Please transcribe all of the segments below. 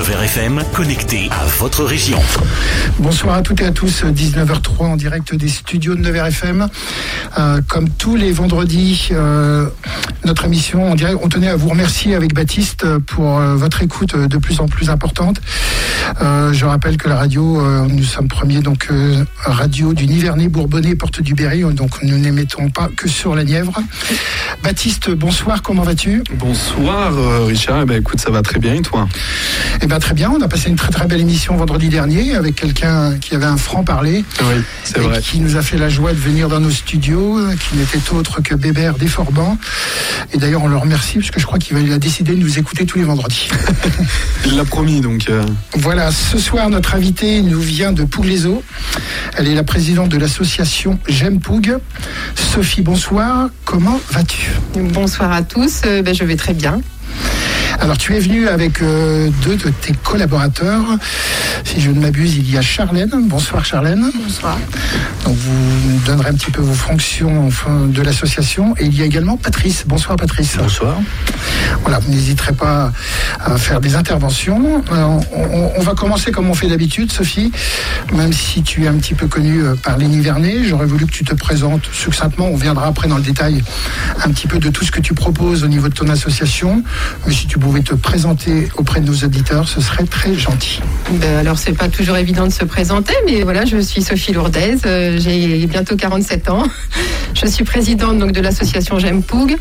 Nevers FM, connecté à votre région. Bonsoir à toutes et à tous, 19h03 en direct des studios de Nevers FM. Comme tous les vendredis, notre émission en direct, on tenait à vous remercier avec Baptiste pour votre écoute de plus en plus importante. Je rappelle que la radio, nous sommes premiers, donc radio du Nivernais, Bourbonnais, Porte du Berry, donc nous n'émettons pas que sur la Nièvre. Baptiste, bonsoir, comment vas-tu ? Bonsoir Richard, écoute, ça va très bien et toi ? Très bien, on a passé une très très belle émission vendredi dernier avec quelqu'un qui avait un franc-parler. Oui, c'est vrai. Qui nous a fait la joie de venir dans nos studios, qui n'était autre que Bébert Desforbans. Et d'ailleurs, on le remercie parce que je crois qu'il a décidé de nous écouter tous les vendredis. Il l'a promis donc. Voilà, ce soir, notre invitée nous vient de Pouglézo. Elle est la présidente de l'association J'aime Poug. Sophie, bonsoir, comment vas-tu ? Bonsoir à tous, je vais très bien. Alors tu es venu avec deux de tes collaborateurs. Si je ne m'abuse, il y a Charlène. Bonsoir Charlène. Bonsoir. Donc vous nous donnerez un petit peu vos fonctions de l'association. Et il y a également Patrice. Bonsoir Patrice. Bonsoir. Voilà, vous n'hésiterez pas à faire des interventions. On va commencer comme on fait d'habitude, Sophie. Même si tu es un petit peu connue par les Nivernais, j'aurais voulu que tu te présentes succinctement. On viendra après dans le détail un petit peu de tout ce que tu proposes au niveau de ton association. Mais si tu pouvais te présenter auprès de nos auditeurs, ce serait très gentil. Alors, c'est pas toujours évident de se présenter, mais voilà, je suis Sophie Lourdaise, j'ai bientôt 47 ans. Je suis présidente donc, de l'association J'aime Poug.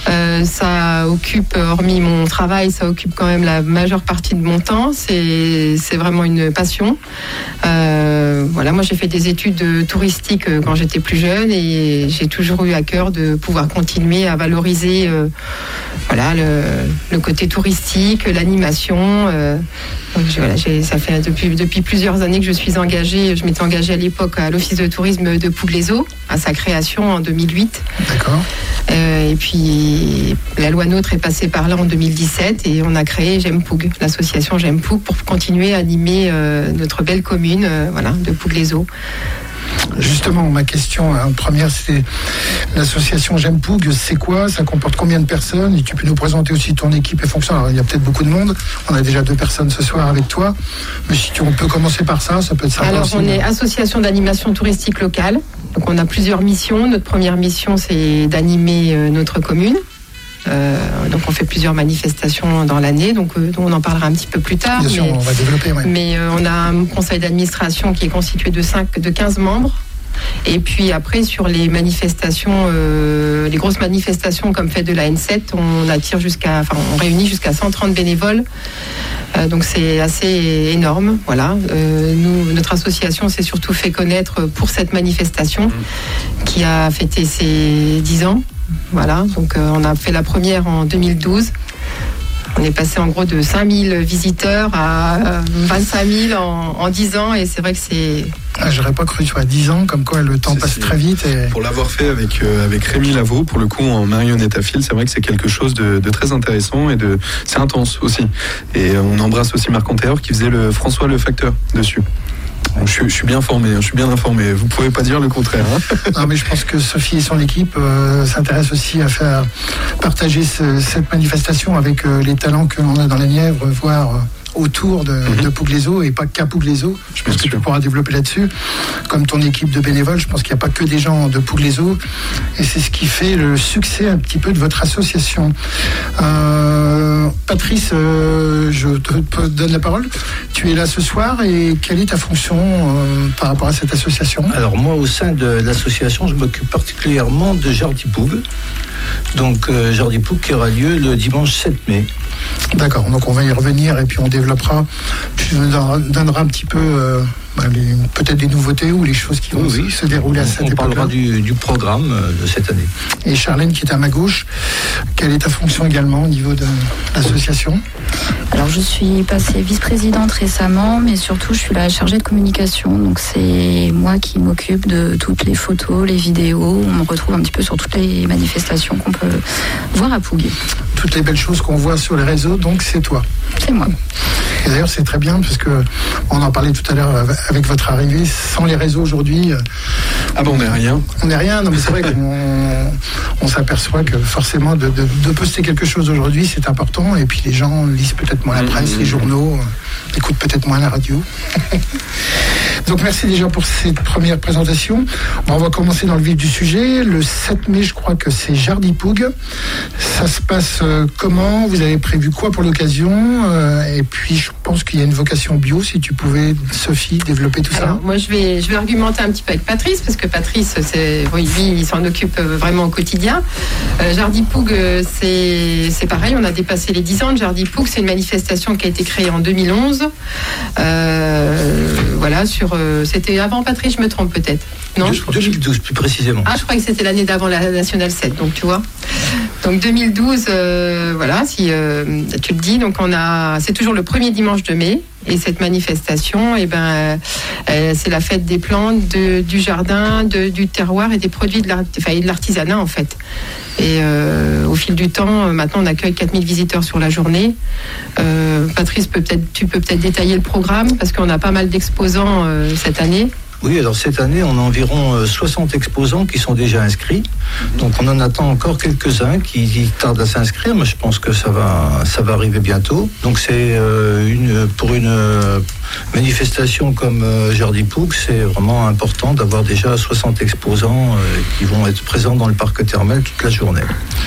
Ça occupe, hormis mon travail, ça occupe quand même la majeure partie de mon temps. C'est vraiment une passion. Voilà, moi j'ai fait des études touristiques quand j'étais plus jeune et j'ai toujours eu à cœur de pouvoir continuer à valoriser voilà, le côté touristique, l'animation. Voilà, ça fait depuis plusieurs années que je suis engagée. Je m'étais engagée à l'époque à l'Office de tourisme de Pouglézo, à sa création en 2008. D'accord. Et puis la loi NOTRe est passée par là en 2017 et on a créé J'aime Poug, l'association J'aime Poug, pour continuer à animer notre belle commune de Pouglézo. Justement, ma question première, c'est l'association J'aime Poug, c'est quoi ? Ça comporte combien de personnes ? Et tu peux nous présenter aussi ton équipe et fonction. Alors, il y a peut-être beaucoup de monde. On a déjà 2 personnes ce soir avec toi. Mais si on peut commencer par ça peut être sympa. Alors, aussi. On est association d'animation touristique locale. Donc, on a plusieurs missions. Notre première mission, c'est d'animer notre commune. Donc on fait plusieurs manifestations dans l'année, donc on en parlera un petit peu plus tard. Bien sûr, on va développer. Ouais. Mais on a un conseil d'administration qui est constitué de 15 membres. Et puis après, sur les manifestations, les grosses manifestations comme Fête de la N7, on réunit jusqu'à 130 bénévoles. Donc c'est assez énorme. Voilà. Notre association s'est surtout fait connaître pour cette manifestation qui a fêté ses 10 ans. Voilà, donc on a fait la première en 2012. On est passé en gros de 5000 visiteurs à 25 000 en 10 ans et c'est vrai que c'est... j'aurais pas cru, tu vois, 10 ans, comme quoi le temps passe très vite. Et... Pour l'avoir fait avec Rémi Lavaux, pour le coup, en marionnette à fil, c'est vrai que c'est quelque chose de très intéressant et c'est intense aussi. Et on embrasse aussi Marc Antérieur qui faisait le François le Facteur dessus. Je suis bien formé, je suis bien informé. Vous ne pouvez pas dire le contraire. Non, mais je pense que Sophie et son équipe s'intéressent aussi à faire partager cette manifestation avec les talents que l'on a dans la Nièvre, voire autour de Pouglézo et pas qu'à Pouglézo. Je pense que tu pourras développer là-dessus. Comme ton équipe de bénévoles, je pense qu'il n'y a pas que des gens de Pouglézo et c'est ce qui fait le succès un petit peu de votre association. Patrice, je te donne la parole. Tu es là ce soir et quelle est ta fonction par rapport à cette association ? Alors moi, au sein de l'association, je m'occupe particulièrement de Jardi Poug. Donc Jardi Poug qui aura lieu le dimanche 7 mai. D'accord, donc on va y revenir et puis on développera. Tu nous donneras un petit peu peut-être des nouveautés ou les choses qui vont se dérouler à cette époque-là. On parlera du programme de cette année. Et Charlène qui est à ma gauche, quelle est ta fonction également au niveau de l'association ? Alors je suis passée vice-présidente récemment, mais surtout je suis la chargée de communication. Donc c'est moi qui m'occupe de toutes les photos, les vidéos. On me retrouve un petit peu sur toutes les manifestations qu'on peut voir à Poug. Toutes les belles choses qu'on voit sur les réseaux, donc c'est toi. C'est moi. Et d'ailleurs c'est très bien parce que on en parlait tout à l'heure avec votre arrivée. Sans les réseaux aujourd'hui, on n'est rien. On n'est rien. Non mais c'est vrai qu'on s'aperçoit que forcément de poster quelque chose aujourd'hui c'est important. Et puis les gens lisent peut-être moins la presse, les journaux. écoutent peut-être moins la radio. Donc merci déjà pour cette première présentation. Bon, on va commencer dans le vif du sujet. Le 7 mai, je crois que c'est Jardy-Poug. Ça se passe comment? Vous avez prévu quoi pour l'occasion? Et puis je pense qu'il y a une vocation bio. Si tu pouvais, Sophie, développer tout ça. Moi, je vais argumenter un petit peu avec Patrice, parce que Patrice, lui, il s'en occupe vraiment au quotidien. Jardy-Poug, c'est pareil. On a dépassé les 10 ans de Jardy-Poug. C'est une manifestation qui a été créée en 2011. Voilà, c'était avant Patrice, je me trompe peut-être. Non, 2012 plus précisément. Ah, je crois que c'était l'année d'avant la Nationale 7, donc tu vois. Donc 2012, voilà, si tu le dis, donc c'est toujours le premier dimanche de mai. Et cette manifestation, c'est la fête des plantes, du jardin, du terroir et des produits de l'artisanat en fait. Et au fil du temps, maintenant on accueille 4000 visiteurs sur la journée. Patrice, tu peux peut-être détailler le programme parce qu'on a pas mal d'exposants cette année. Oui, alors cette année, on a environ 60 exposants qui sont déjà inscrits. Donc on en attend encore quelques-uns qui tardent à s'inscrire, mais je pense que ça va arriver bientôt. Donc c'est pour une manifestation comme Jardy-Poug, c'est vraiment important d'avoir déjà 60 exposants qui vont être présents dans le parc thermal toute la journée.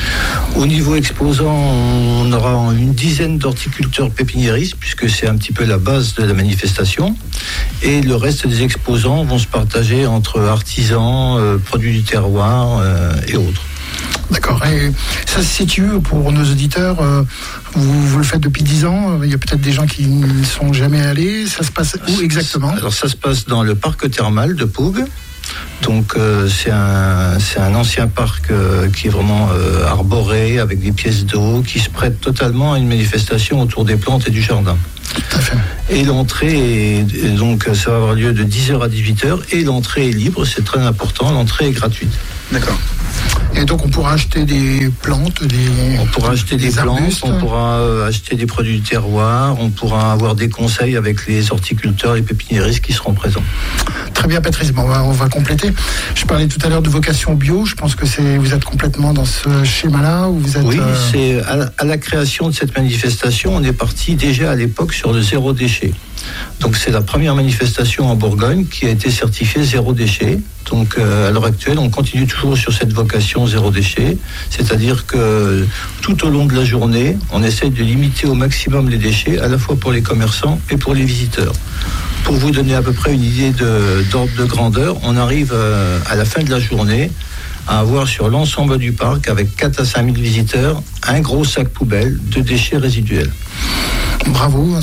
Au niveau exposants, on aura une dizaine d'horticulteurs pépiniéristes, puisque c'est un petit peu la base de la manifestation. Et le reste des exposants vont se partager entre artisans, produits du terroir et autres. D'accord. Et ça se situe pour nos auditeurs, vous le faites depuis 10 ans, il y a peut-être des gens qui ne sont jamais allés. Ça se passe où exactement? Alors ça se passe dans le parc thermal de Poug. Donc c'est un ancien parc qui est vraiment arboré avec des pièces d'eau qui se prête totalement à une manifestation autour des plantes et du jardin. Tout à fait. Et l'entrée donc ça va avoir lieu de 10h à 18h et l'entrée est libre, c'est très important, l'entrée est gratuite. D'accord. Et donc on pourra acheter des plantes, on pourra acheter des plantes, arbustes. On pourra acheter des produits du terroir, on pourra avoir des conseils avec les horticulteurs, les pépiniéristes qui seront présents. Très bien Patrice, bon, on va compléter. Je parlais tout à l'heure de vocation bio, je pense que vous êtes complètement dans ce schéma-là où vous êtes... Oui, c'est à la création de cette manifestation, on est parti déjà à l'époque sur le zéro déchet. Donc c'est la première manifestation en Bourgogne qui a été certifiée zéro déchet. Donc à l'heure actuelle, on continue toujours sur cette vocation zéro déchet, c'est-à-dire que tout au long de la journée, on essaie de limiter au maximum les déchets, à la fois pour les commerçants et pour les visiteurs. Pour vous donner à peu près une idée d'ordre de grandeur, on arrive à la fin de la journée à avoir sur l'ensemble du parc, avec 4 à 5 000 visiteurs, un gros sac poubelle de déchets résiduels. Bravo,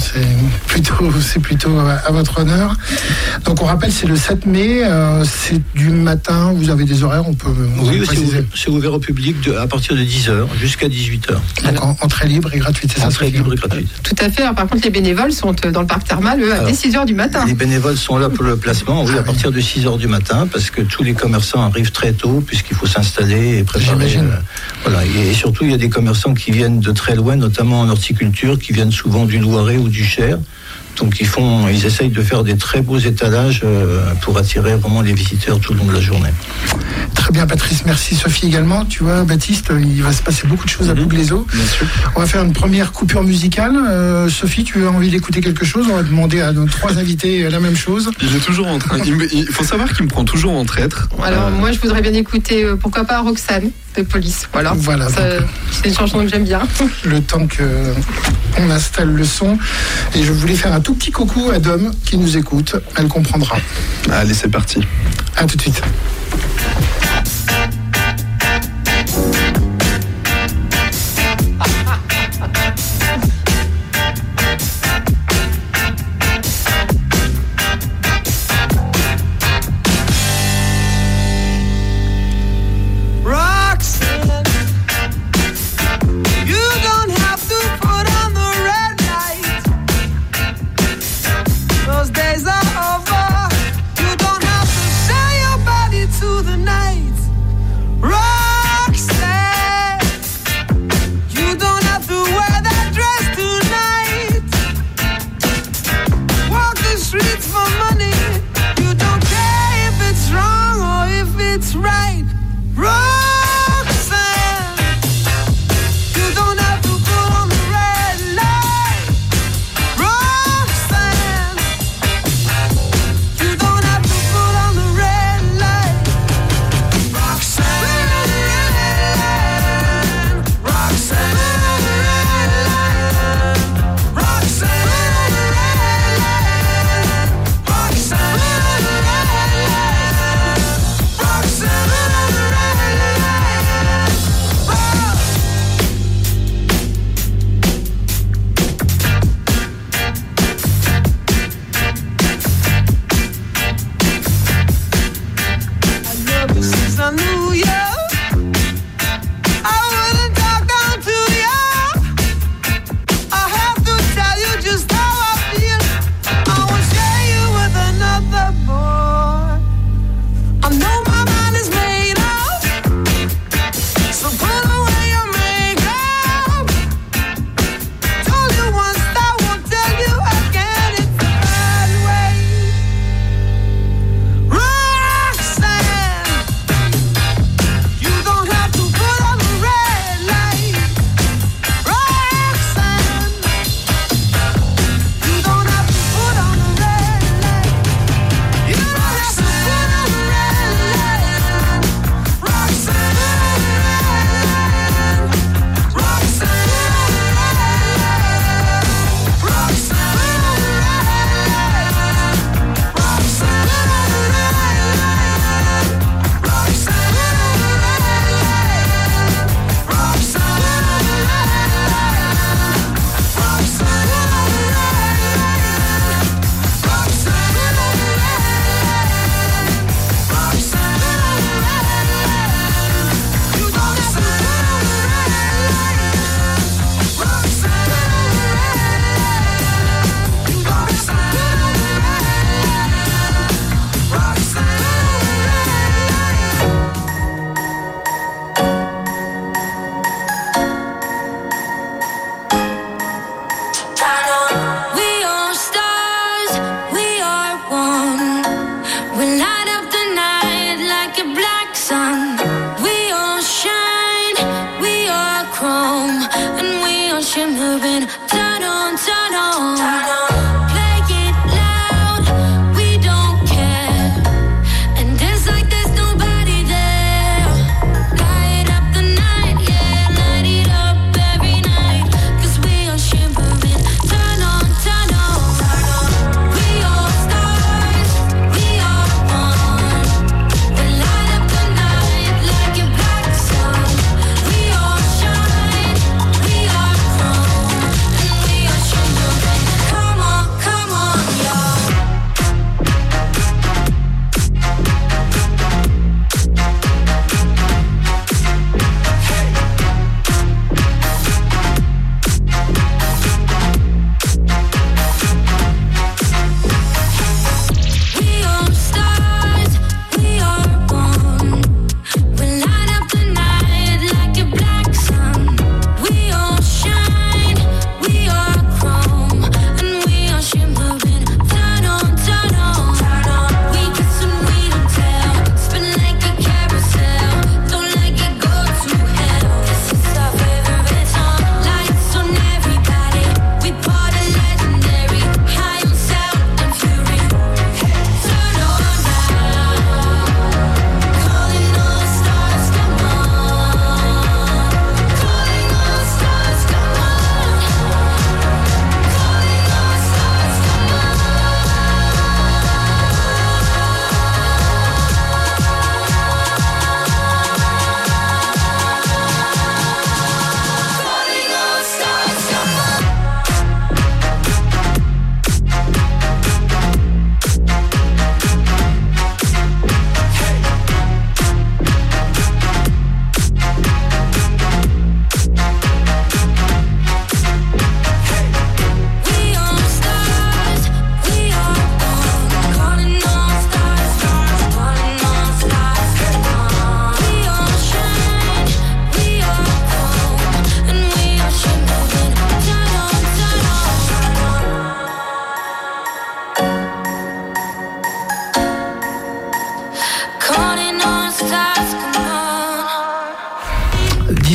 c'est plutôt à votre honneur. Donc on rappelle, c'est le 7 mai, c'est du matin, vous avez des horaires, on peut préciser. C'est ouvert au public à partir de 10h jusqu'à 18h. Donc entrée libre et gratuite, c'est ça? Entrée libre et gratuite. Tout à fait, alors, par contre les bénévoles sont dans le parc thermal, eux, dès 6h du matin. Les bénévoles sont là pour le placement, oui, à partir de 6h du matin, parce que tous les commerçants arrivent très tôt, puisqu'il faut s'installer et préparer. Voilà, et surtout il y a des commerçants qui viennent de très loin, notamment en horticulture, qui viennent souvent du Loiret ou du Cher. Donc ils essayent de faire des très beaux étalages pour attirer vraiment les visiteurs tout le long de la journée. Très bien Patrice, merci. Sophie également. Tu vois Baptiste, il va se passer beaucoup de choses à Poug-les-Eaux. Bien sûr. On va faire une première coupure musicale. Sophie, tu as envie d'écouter quelque chose? On va demander à nos 3 invités la même chose. Il est toujours en train. Il faut savoir qu'il me prend toujours en traître. Alors moi je voudrais bien écouter, pourquoi pas Roxane de Police. Voilà. C'est une chanson que j'aime bien. Le temps qu'on installe le son. Et je voulais faire un tout petit coucou à Dom qui nous écoute. Elle comprendra. Allez, c'est parti. À tout de suite. Those days are over. You don't have to sell your body to the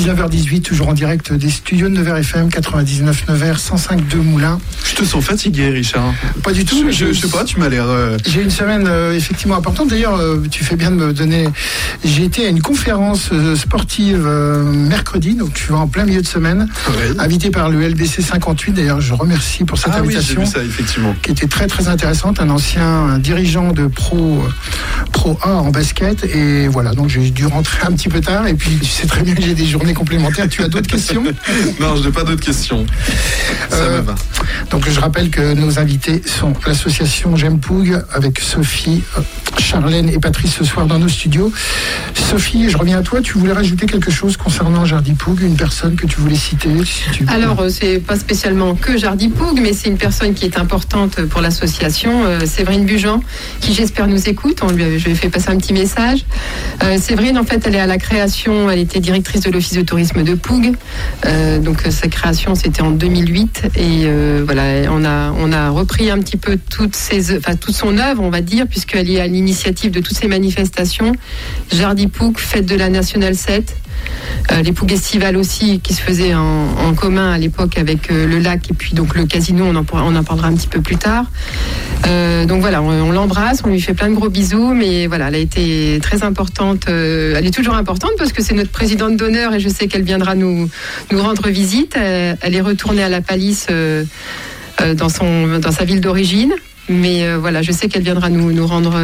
19h18, toujours en direct des studios de Nevers FM, 99 Nevers, 105.2 Moulins. Je te sens fatigué, Richard. Pas du tout. Je sais pas, tu m'as l'air... J'ai une semaine effectivement importante. D'ailleurs, tu fais bien de me donner... J'ai été à une conférence sportive mercredi, donc tu vas en plein milieu de semaine, invité par le LBC 58. D'ailleurs, je remercie pour cette invitation. Oui, j'ai vu ça, effectivement. Qui était très très intéressante. Un ancien dirigeant de Pro A en basket. Et voilà, donc j'ai dû rentrer un petit peu tard. Et puis, tu sais très bien que j'ai des journées complémentaires. Tu as d'autres questions? Non, je n'ai pas d'autres questions. Ça me va. Donc, je rappelle que nos invités sont l'association J'aime Poug avec Sophie, Charlène et Patrice ce soir dans nos studios. Sophie, je reviens à toi. Tu voulais rajouter quelque chose concernant Jardy Poug, une personne que tu voulais citer? Alors, c'est pas spécialement que Jardy Poug, mais c'est une personne qui est importante pour l'association, Séverine Bujean, qui j'espère nous écoute. Je lui ai fait passer un petit message. Séverine, en fait, elle est à la création, elle était directrice de l'office de tourisme de Poug. Donc sa création, c'était en 2008. Et voilà, on a repris un petit peu toute son œuvre, on va dire, puisqu'elle est à l'initiative de toutes ces manifestations. Jardy Poug, fête de la Nationale 7. Les Poug Estivales aussi, qui se faisaient en commun à l'époque avec le lac et puis donc le casino, on en parlera un petit peu plus tard. Donc voilà, on l'embrasse, on lui fait plein de gros bisous, mais voilà, elle a été très importante, elle est toujours importante parce que c'est notre présidente d'honneur et je sais qu'elle viendra nous rendre visite. Elle est retournée à la Palisse dans sa ville d'origine, mais voilà, je sais qu'elle viendra nous rendre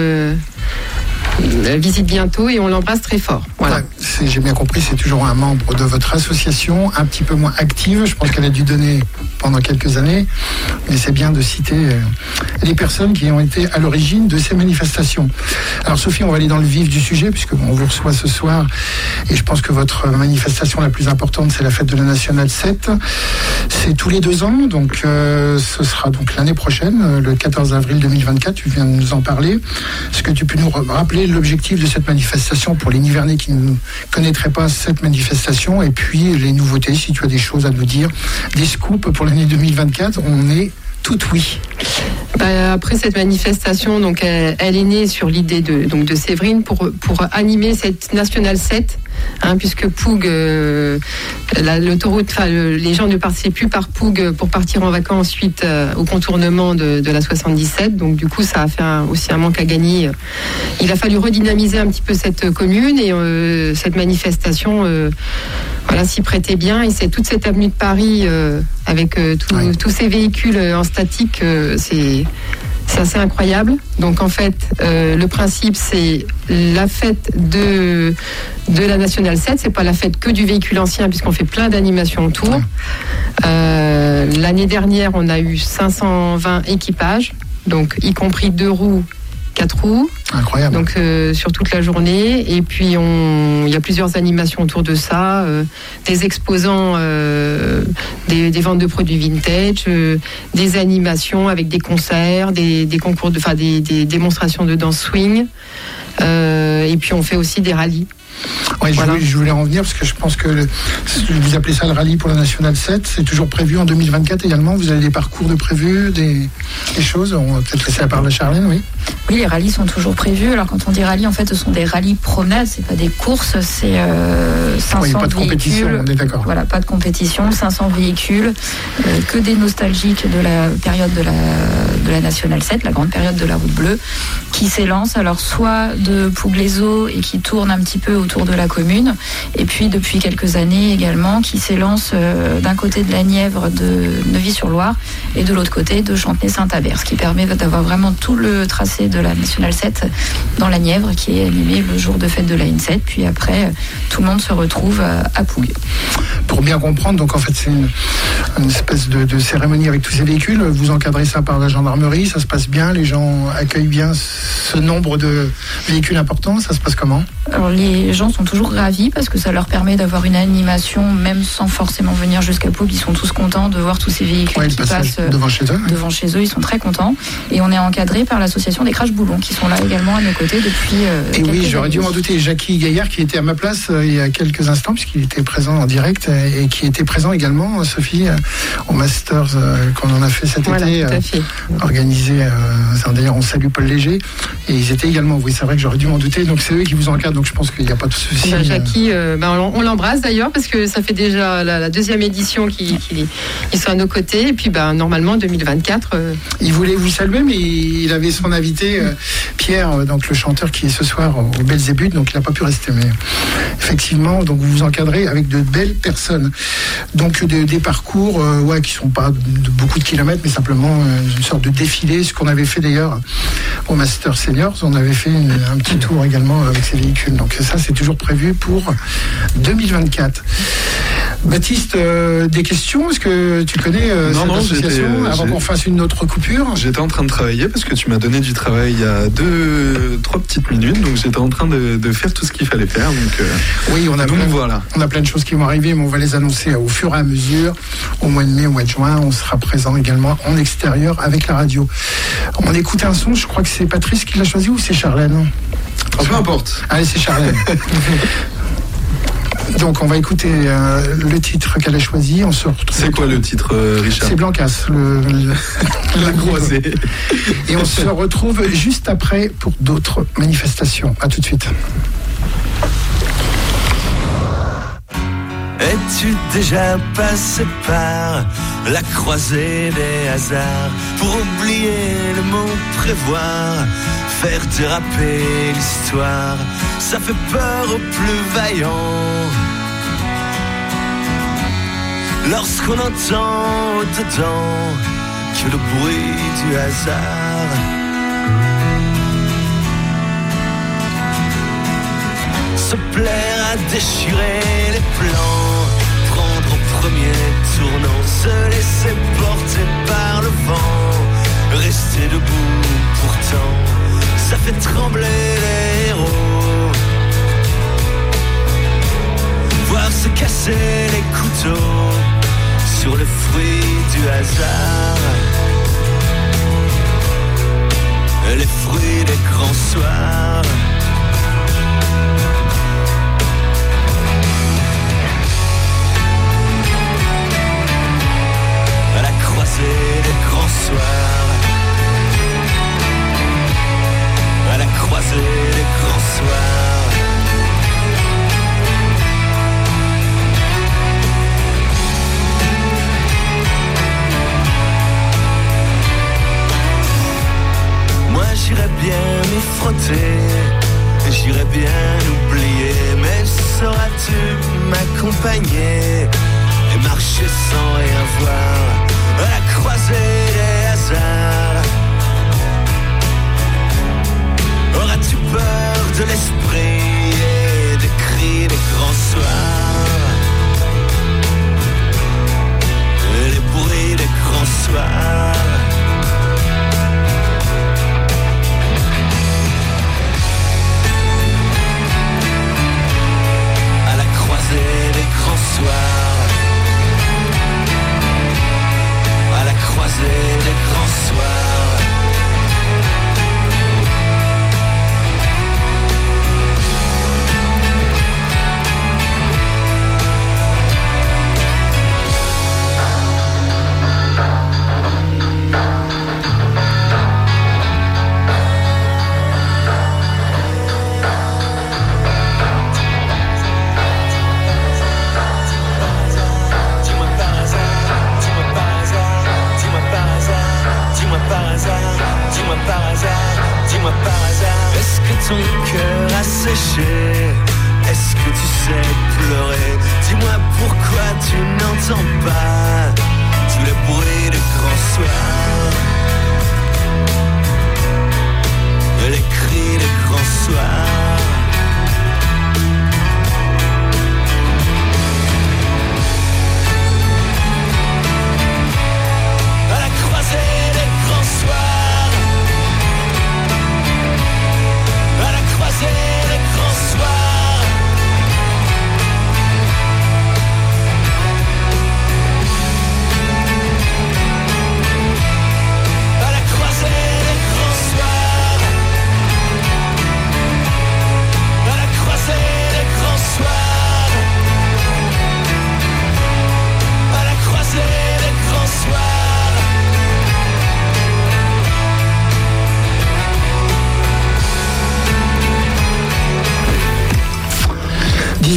visite bientôt et on l'embrasse très fort. Voilà. Ouais, j'ai bien compris, c'est toujours un membre de votre association, un petit peu moins active. Je pense qu'elle a dû donner pendant quelques années, mais c'est bien de citer les personnes qui ont été à l'origine de ces manifestations. Alors Sophie, on va aller dans le vif du sujet puisque on vous reçoit ce soir et je pense que votre manifestation la plus importante, c'est la fête de la Nationale 7. C'est tous les 2 ans, donc ce sera donc l'année prochaine, le 14 avril 2024. Tu viens de nous en parler. Est-ce que tu peux nous rappeler l'objectif de cette manifestation pour les Nivernais qui ne connaîtraient pas cette manifestation et puis les nouveautés, si tu as des choses à nous dire, des scoops pour l'année 2024, on est tout oui. Après cette manifestation, donc elle est née sur l'idée de Séverine pour animer cette Nationale 7, puisque Poug, l'autoroute, les gens ne passaient plus par Poug pour partir en vacances suite au contournement de la 77. Donc du coup, ça a fait aussi un manque à gagner. Il a fallu redynamiser un petit peu cette commune et cette manifestation s'y prêtait bien. Et c'est toute cette avenue de Paris avec tous ces véhicules en statique, c'est assez incroyable. Donc en fait, le principe, c'est la fête de la Nationale 7. C'est pas la fête que du véhicule ancien, puisqu'on fait plein d'animations autour. L'année dernière, on a eu 520 équipages, donc y compris 2 roues, 4 roues. Incroyable. Donc sur toute la journée. Et puis il y a plusieurs animations autour de ça, des exposants, des ventes de produits vintage, des animations avec des concerts, des concours des démonstrations de danse swing. Et puis on fait aussi des rallyes. Oui, voilà. Je voulais en venir parce que je pense que vous appelez ça le rallye pour la Nationale 7. C'est toujours prévu en 2024 également. Vous avez des parcours de prévus, des choses. On va peut-être laisser la parole à Charlène, oui. Oui, les rallyes sont toujours prévus. Alors quand on dit rallye, en fait, ce sont des rallyes promenades. C'est pas des courses. C'est 500 pas de compétition, véhicules. On est d'accord. Voilà, pas de compétition. 500 véhicules. Que des nostalgiques de la période de la Nationale 7, la grande période de la route bleue, qui s'élance. Alors soit de Poug-les-Eaux et qui tourne un petit peu autour de la commune, et puis depuis quelques années également qui s'élance d'un côté de la Nièvre de Neuvy-sur-Loire et de l'autre côté de Chantenay-Saint-Habert, ce qui permet d'avoir vraiment tout le tracé de la Nationale 7 dans la Nièvre qui est animé le jour de fête de la N7, puis après tout le monde se retrouve à Poug. Pour bien comprendre, donc en fait c'est une espèce de cérémonie avec tous ces véhicules, vous encadrez ça par la gendarmerie, ça se passe bien, les gens accueillent bien ce nombre de véhicules importants, ça se passe comment? Alors les gens sont toujours ravis parce que ça leur permet d'avoir une animation même sans forcément venir jusqu'à Poug. Ils sont tous contents de voir tous ces véhicules qui passent devant chez eux. Devant chez eux, ils sont très contents. Et on est encadré par l'association des Crash Boulons qui sont là également à nos côtés depuis et oui, j'aurais dû m'en douter. Jackie Gaillard qui était à ma place il y a quelques instants puisqu'il était présent en direct et qui était présent également, Sophie, au Masters qu'on en a fait cet été. Tout à fait. organisé. D'ailleurs, on salue Paul Léger. Et ils étaient également, oui, c'est vrai que j'aurais dû m'en douter. Donc c'est eux qui vous encadrent. Donc je pense qu'il n'y a pas de souci. Jackie, on l'embrasse d'ailleurs parce que ça fait déjà la deuxième édition qu'ils sont à nos côtés. Et puis normalement 2024. Il voulait vous saluer, mais il avait son invité Pierre, donc le chanteur qui est ce soir au Belzébuth, donc il n'a pas pu rester. Mais effectivement, donc vous vous encadrez avec de belles personnes. Donc des parcours qui sont pas de beaucoup de kilomètres, mais simplement une sorte de défilé, ce qu'on avait fait d'ailleurs au Master Seniors. On avait fait un petit tour également avec ces véhicules. Donc ça, c'est toujours prévu pour 2024. Baptiste, des questions? Est-ce que tu connais cette association avant qu'on fasse une autre coupure? J'étais en train de travailler parce que tu m'as donné du travail il y a 2-3 petites minutes, donc j'étais en train de faire tout ce qu'il fallait faire. Donc, oui, on a plein de choses qui vont arriver, mais on va les annoncer au fur et à mesure. Au mois de mai, au mois de juin, on sera présent également en extérieur avec la radio. On écoute un son, je crois que c'est Patrice qui l'a choisi ou c'est Charlène? Peu importe. Allez, c'est Charlène. Donc on va écouter le titre qu'elle a choisi. On se retrouve. C'est quoi le titre, Richard? C'est Blancas, la croisée. Et on se retrouve juste après pour d'autres manifestations. À tout de suite. Es-tu déjà passé par la croisée des hasards pour oublier le mot prévoir, faire déraper l'histoire? Ça fait peur aux plus vaillants lorsqu'on entend au-dedans que le bruit du hasard. Se plaire à déchirer les plans, prendre au premier tournant, se laisser porter par le vent, rester debout pourtant, ça fait trembler les héros. Voir se casser les couteaux sur le fruit du hasard, les fruits des grands soirs. Des grands soirs, à la croisée des grands soirs. Moi j'irais bien m'y frotter, j'irais bien oublier, mais sauras-tu m'accompagner et marcher sans rien voir? À la croisée des hasards, auras-tu peur de l'esprit et des cris des grands soirs, et les bruits des grands soirs? À la croisée des grands soirs, croisée des grands soirs. Dis-moi par hasard, est-ce que ton cœur a séché? Est-ce que tu sais pleurer? Dis-moi pourquoi tu n'entends pas tous les bruits des grands soirs, les cris des grands soirs. À la croisée des grands soirs, à la croisée des grands soirs.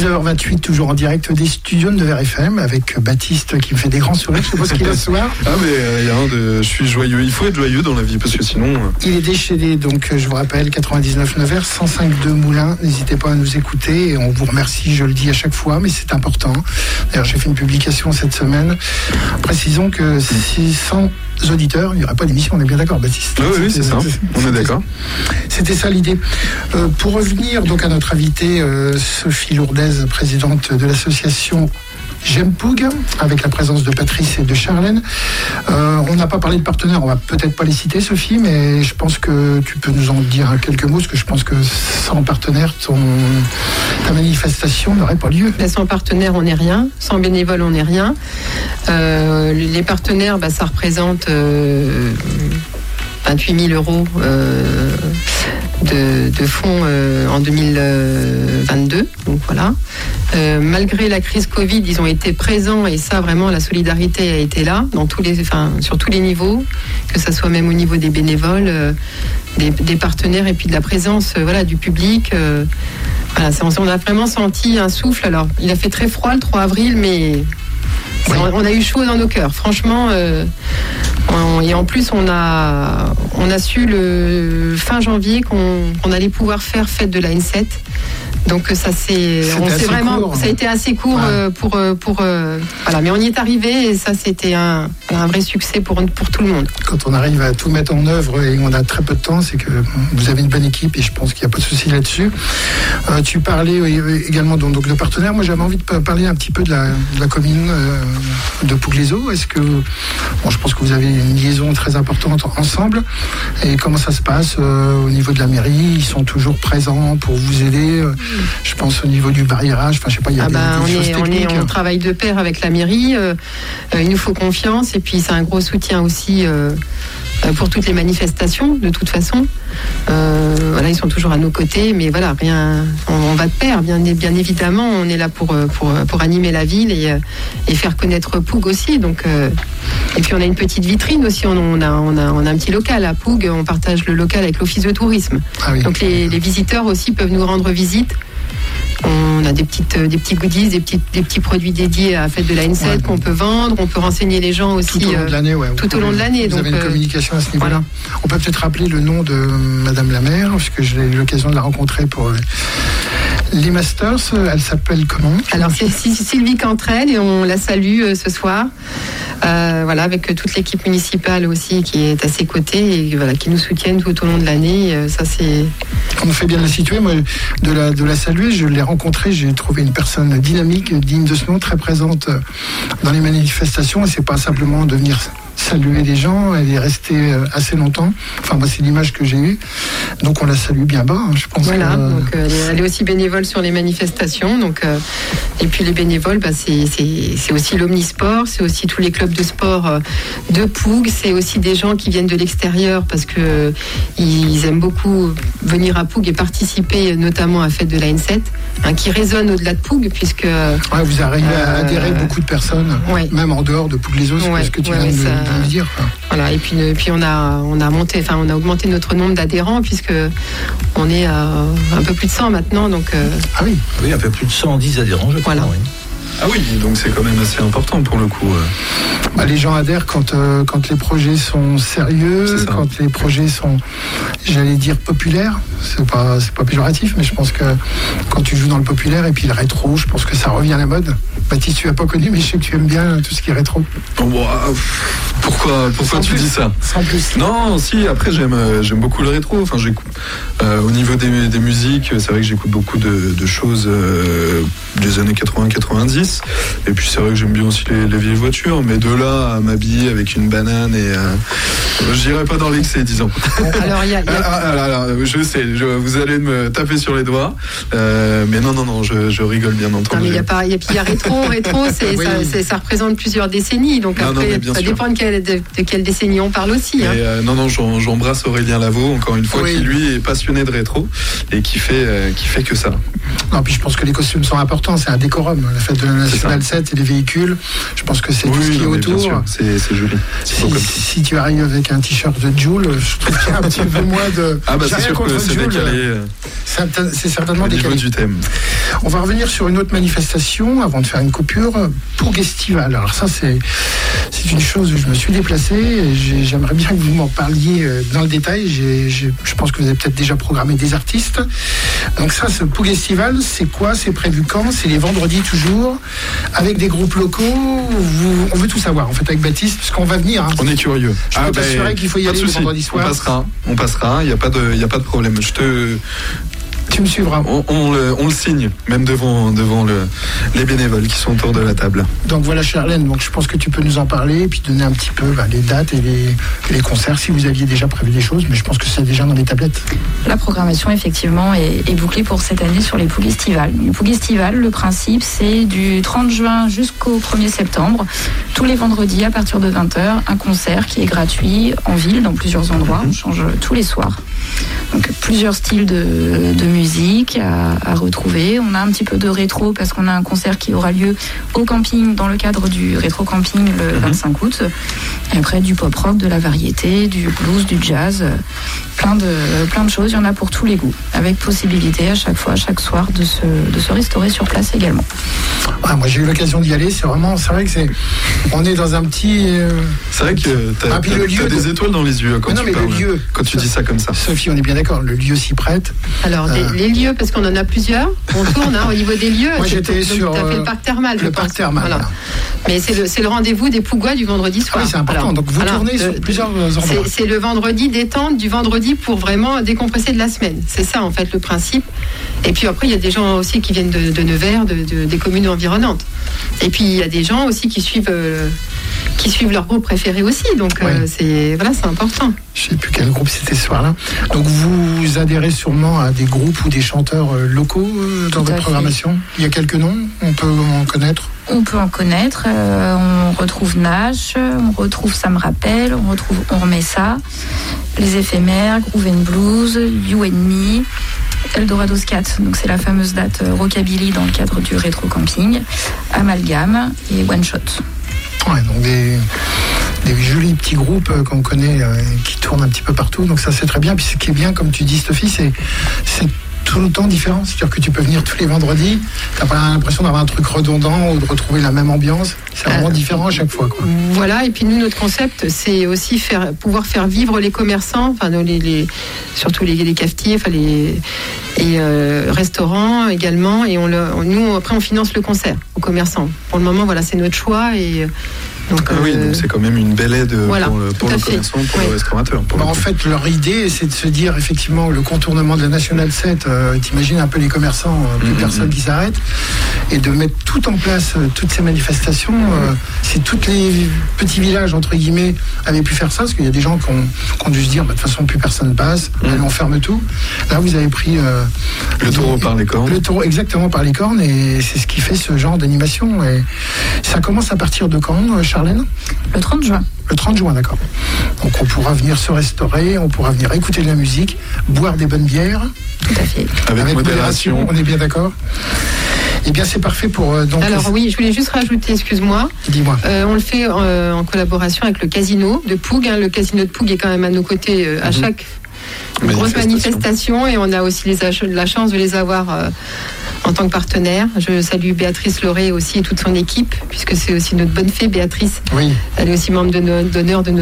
19h28, toujours en direct des studios de Nevers FM avec Baptiste qui me fait des grands sourires. Je sais pas ce qu'il a ce soir. Ah mais je suis joyeux. Il faut être joyeux dans la vie parce que sinon. Il est décédé, donc je vous rappelle, 99 Nevers, 105 Moulins. N'hésitez pas à nous écouter et on vous remercie. Je le dis à chaque fois, mais c'est important. D'ailleurs, j'ai fait une publication cette semaine. Précisons que 600 auditeurs, il n'y aurait pas d'émission, on est bien d'accord, Baptiste? Oui, c'est ça, on est d'accord. C'était ça l'idée. Pour revenir donc à notre invitée, Sophie Lourdes, présidente de l'association J'aime Poug, avec la présence de Patrice et de Charlène. On n'a pas parlé de partenaires, on va peut-être pas les citer, Sophie, mais je pense que tu peux nous en dire quelques mots, parce que je pense que sans partenaires, ta manifestation n'aurait pas lieu. Sans partenaires, on n'est rien. Sans bénévoles, on n'est rien. Les partenaires, ça représente 28 000 euros de fonds en 2022. Donc voilà. Malgré la crise Covid, ils ont été présents et ça, vraiment, la solidarité a été là sur tous les niveaux, que ça soit même au niveau des bénévoles, des partenaires et puis de la présence du public. On a vraiment senti un souffle. Alors, il a fait très froid le 3 avril, mais on a eu chaud dans nos cœurs. Franchement, et en plus, on a su le fin janvier qu'on allait pouvoir faire fête de la N7. Donc ça ça a été assez court mais on y est arrivé et ça c'était un vrai succès pour tout le monde. Quand on arrive à tout mettre en œuvre et on a très peu de temps, c'est que vous avez une bonne équipe et je pense qu'il n'y a pas de souci là-dessus. Tu parlais également donc de partenaires. Moi j'avais envie de parler un petit peu de la commune de Poug-les-Eaux. Est-ce que je pense que vous avez une liaison très importante ensemble et comment ça se passe au niveau de la mairie? Ils sont toujours présents pour vous aider. Je pense au niveau du barriérage, je sais pas, il y a des choses techniques. On travaille de pair avec la mairie, il nous faut confiance et puis c'est un gros soutien aussi pour toutes les manifestations de toute façon. Ils sont toujours à nos côtés, mais on va de pair, bien évidemment, on est là pour animer la ville et faire connaître Poug aussi. Donc, et puis on a une petite vitrine aussi, on a un petit local à Poug, on partage le local avec l'office de tourisme. Ah oui. Donc les visiteurs aussi peuvent nous rendre visite. On a des petits goodies, des petits produits dédiés à la fête de la N7 qu'on peut vendre. On peut renseigner les gens aussi tout au long de l'année. Tout au long de l'année. Vous avez une communication à ce niveau-là. On peut peut-être rappeler le nom de Madame la maire, puisque j'ai eu l'occasion de la rencontrer pour les Masters. Elle s'appelle comment? Alors c'est Sylvie Cantrel et on la salue ce soir. Avec toute l'équipe municipale aussi qui est à ses côtés et qui nous soutiennent tout au long de l'année. On fait bien de la situer. Moi, de la saluer, je l'ai rencontrée, j'ai trouvé une personne dynamique, digne de ce nom, très présente dans les manifestations. Et c'est pas simplement de venir saluer les gens, elle est restée assez longtemps. Enfin, moi, c'est l'image que j'ai eue. Donc, on la salue bien bas, je pense. Donc, elle est aussi bénévole sur les manifestations. Donc, et puis, les bénévoles, c'est aussi l'Omnisport, c'est aussi tous les clubs de sport de Poug, c'est aussi des gens qui viennent de l'extérieur parce que ils aiment beaucoup venir à Poug et participer notamment à la fête de la N7, qui résonne au-delà de Poug, puisque... vous arrivez à adhérer beaucoup de personnes, même en dehors de Poug-les-Eaux, c'est ce que tu viens de me dire. Et puis on a augmenté notre nombre d'adhérents puisque on est à un peu plus de 100 maintenant. Donc, oui, un peu plus de 110 adhérents, je crois. Oui. Ah oui, donc c'est quand même assez important pour le coup. Les gens adhèrent quand les projets sont sérieux, quand les projets sont, j'allais dire, populaires. C'est pas péjoratif, mais je pense que quand tu joues dans le populaire et puis le rétro, je pense que ça revient à la mode. Baptiste, tu n'as pas connu, mais je sais que tu aimes bien tout ce qui est rétro. Pourquoi tu dis ça? Sans plus. Non, si, après j'aime beaucoup le rétro. Enfin, au niveau des musiques, c'est vrai que j'écoute beaucoup de choses des années 80-90. Et puis c'est vrai que j'aime bien aussi les vieilles voitures, mais de là à m'habiller avec une banane et je dirais pas dans l'excès, disons. Alors je sais, vous allez me taper sur les doigts, mais non, je rigole bien entendu. Il y a rétro, ça représente plusieurs décennies, donc après ça dépend de quelle décennie on parle aussi. J'embrasse Aurélien Lavaux, encore une fois, qui lui est passionné de rétro et qui fait que ça. Non, puis je pense que les costumes sont importants, c'est un décorum. La fête de la Nationale 7 et les véhicules, je pense que c'est tout ce qui est autour. C'est joli. Si tu arrives avec avec un t-shirt de Jul, je trouve qu'il y a un petit peu moins de... Ah bah J'ai c'est rien sûr contre que c'est Jul, décalé c'est certainement au niveau décalé. du thème. On va revenir sur une autre manifestation avant de faire une coupure. Poug Estival. Alors ça, c'est une chose où je me suis déplacé. Et j'aimerais bien que vous m'en parliez dans le détail. Je pense que vous avez peut-être déjà programmé des artistes. Donc ça, ce Poug Estival, c'est quoi? C'est prévu quand? C'est les vendredis toujours, avec des groupes locaux. On veut tout savoir, en fait, avec Baptiste, parce qu'on va venir. Hein. On est curieux. Je peux t'assurer qu'il faut y aller le vendredi soir. On passera. Il n'y a pas de problème. Tu me suivras. On le signe, même devant les bénévoles qui sont autour de la table. Donc voilà, Charlène, donc je pense que tu peux nous en parler et puis donner un petit peu les dates et les concerts si vous aviez déjà prévu des choses, mais je pense que c'est déjà dans les tablettes. La programmation, effectivement, est bouclée pour cette année sur les Poug Estival. Les Poug Estival, le principe, c'est du 30 juin jusqu'au 1er septembre, tous les vendredis à partir de 20h, un concert qui est gratuit en ville, dans plusieurs endroits. On change tous les soirs. Donc plusieurs styles de musique à retrouver. On a un petit peu de rétro parce qu'on a un concert qui aura lieu au camping dans le cadre du rétro camping le 25 août. Et après du pop rock, de la variété, du blues, du jazz, plein de choses. Il y en a pour tous les goûts, avec possibilité à chaque fois, chaque soir, de se restaurer sur place également. Ouais, moi j'ai eu l'occasion d'y aller. C'est vrai que on est dans un petit. C'est vrai que t'as des étoiles dans les yeux quand tu parles. Quand tu dis ça comme ça. Sophie, on est bien d'accord. Le lieu s'y prête. Alors les lieux, parce qu'on en a plusieurs. On tourne au niveau des lieux. Moi j'étais sur. Tu as fait le parc thermal. Le parc thermal. Voilà. Mais c'est le rendez-vous des Pougois du vendredi soir. Ah oui, c'est important. Alors, donc vous tournez sur plusieurs endroits. C'est le vendredi détente du vendredi pour vraiment décompresser de la semaine. C'est ça en fait le principe. Et puis après il y a des gens aussi qui viennent de Nevers, des communes environnantes. Et puis il y a des gens aussi qui suivent leur groupe préféré aussi. Donc c'est important. Je ne sais plus quel groupe c'était ce soir-là. Donc vous adhérez sûrement à des groupes ou des chanteurs locaux dans votre programmation. Il y a quelques noms, on peut en connaître. On peut en connaître. On retrouve Nash, on retrouve Ça me rappelle, on remet ça, Les Éphémères, Groove and Blues, You and Me, Eldorado Scat, donc c'est la fameuse date Rockabilly dans le cadre du rétro camping, Amalgame et One Shot. Ouais, donc des jolis petits groupes qu'on connaît qui tournent un petit peu partout, donc ça c'est très bien. Puis ce qui est bien, comme tu dis Sophie, c'est tout le temps différent, c'est-à-dire que tu peux venir tous les vendredis, t'as pas l'impression d'avoir un truc redondant ou de retrouver la même ambiance, c'est vraiment différent à chaque fois, quoi. Voilà, et puis nous notre concept c'est aussi pouvoir faire vivre les commerçants, enfin surtout les cafetiers, enfin restaurants également, et nous après on finance le concert aux commerçants. Pour le moment voilà, c'est notre choix et donc, donc c'est quand même une belle aide pour le commerçant, pour le restaurateur. En fait, leur idée, c'est de se dire, effectivement, le contournement de la National 7, t'imagines un peu les commerçants, plus personne qui s'arrête, et de mettre tout en place, toutes ces manifestations. Si tous les petits villages, entre guillemets, avaient pu faire ça, parce qu'il y a des gens qui ont dû se dire, de toute façon, plus personne passe, allez, on ferme tout. Là, vous avez pris... le taureau par les cornes. Le taureau, exactement, par les cornes, et c'est ce qui fait ce genre d'animation. Et ça commence à partir de quand, Charlène? Le 30 juin. Le 30 juin, d'accord. Donc on pourra venir se restaurer, on pourra venir écouter de la musique, boire des bonnes bières. Tout à fait. Avec modération. On est bien d'accord? Eh bien, c'est parfait pour... Alors oui, je voulais juste rajouter, excuse-moi. Dis-moi. On le fait en collaboration avec le casino de Poug. Le casino de Poug est quand même à nos côtés à chaque grosse manifestation. Et on a aussi la chance de les avoir... en tant que partenaire. Je salue Béatrice Lauré aussi et toute son équipe, puisque c'est aussi notre bonne fée, Béatrice. Oui. Elle est aussi membre d'honneur de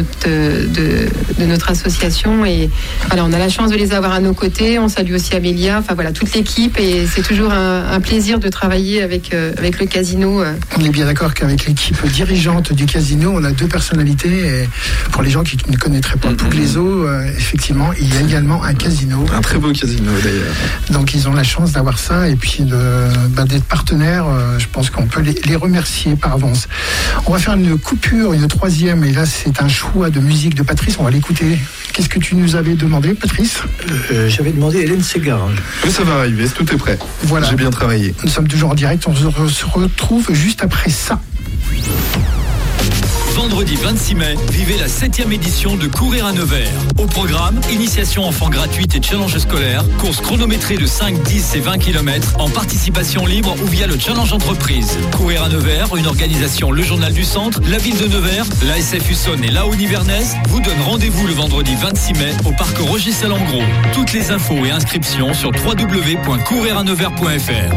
notre association. Et voilà, on a la chance de les avoir à nos côtés. On salue aussi Amélia, enfin voilà, toute l'équipe. Et c'est toujours un plaisir de travailler avec le casino. On est bien d'accord qu'avec l'équipe dirigeante du casino, on a deux personnalités. Et pour les gens qui ne connaîtraient pas Poug-les-Eaux, effectivement, il y a également un casino. Un très beau casino d'ailleurs. Donc ils ont la chance d'avoir ça et puis d'être partenaires. Je pense qu'on peut les remercier par avance. On va faire une coupure, une troisième, et là c'est un choix de musique de Patrice. On va l'écouter. Qu'est-ce que tu nous avais demandé, Patrice? J'avais demandé Hélène Ségara. Mais ça va arriver, tout est prêt. Voilà. J'ai bien travaillé. Nous sommes toujours en direct. On se retrouve juste après ça. Vendredi 26 mai, vivez la 7e édition de Courir à Nevers. Au programme, initiation enfants gratuite et challenge scolaire, course chronométrée de 5, 10 et 20 km en participation libre ou via le challenge entreprise. Courir à Nevers, une organisation Le Journal du Centre, la ville de Nevers, la SF Hussonne et la Haut-Nivernaise vous donnent rendez-vous le vendredi 26 mai au parc Roger Salengro. Toutes les infos et inscriptions sur www.couriranevers.fr.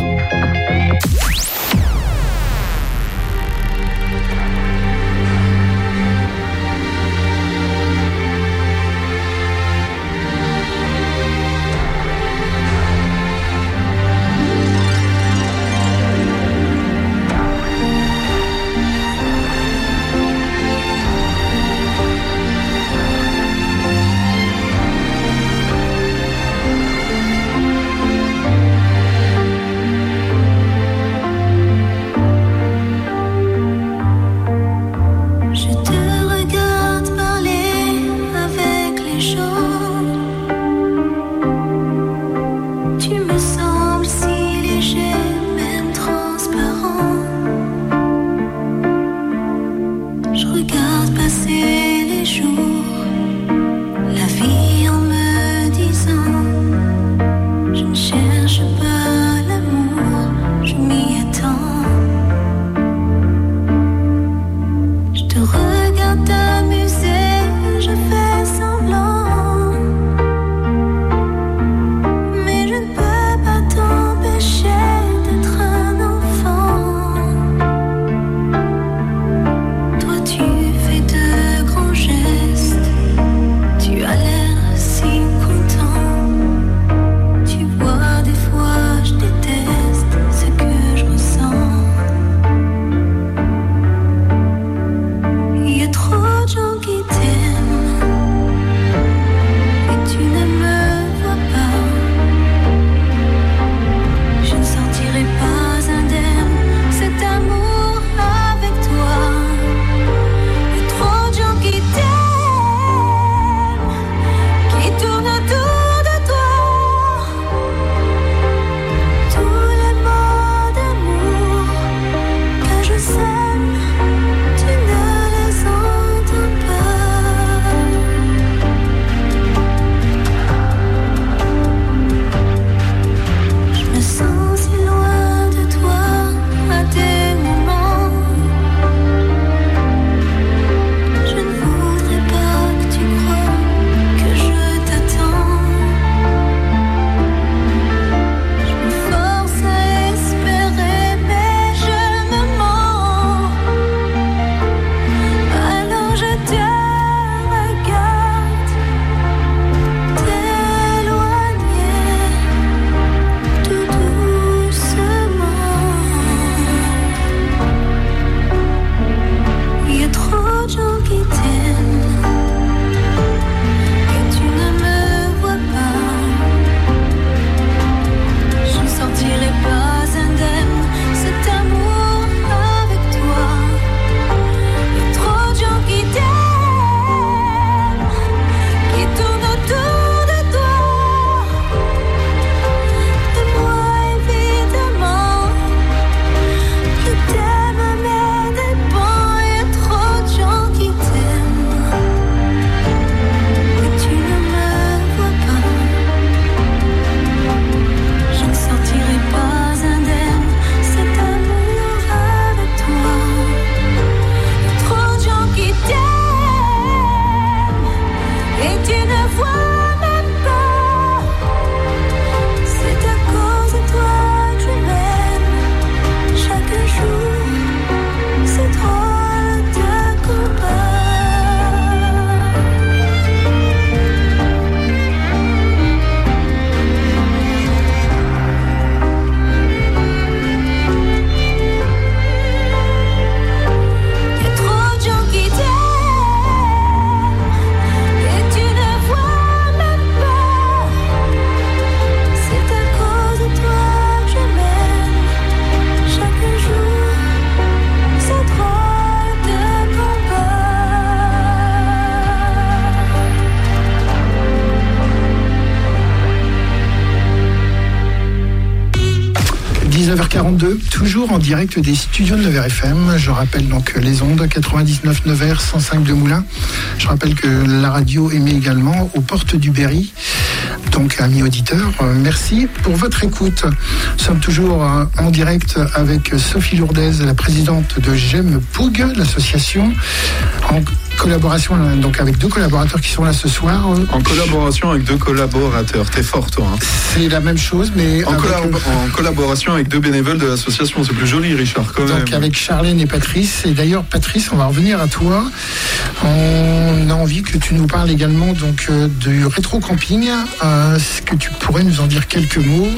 10h42, toujours en direct des studios de Nevers FM. Je rappelle donc les ondes 99 Nevers, 105 de Moulins. Je rappelle que la radio émet également aux portes du Berry. Donc, amis auditeurs, merci pour votre écoute. Nous sommes toujours en direct avec Sophie Lourdes, la présidente de J'aime Poug, l'association, en collaboration donc avec deux collaborateurs qui sont là ce soir. En collaboration avec deux collaborateurs, t'es fort toi. Hein. C'est la même chose, mais en collaboration avec deux bénévoles de l'association, c'est plus joli, Richard, quand même. Donc avec Charlène et Patrice. Et d'ailleurs, Patrice, on va revenir à toi. On a envie que tu nous parles également donc du rétro-camping. Est-ce que tu pourrais nous en dire quelques mots?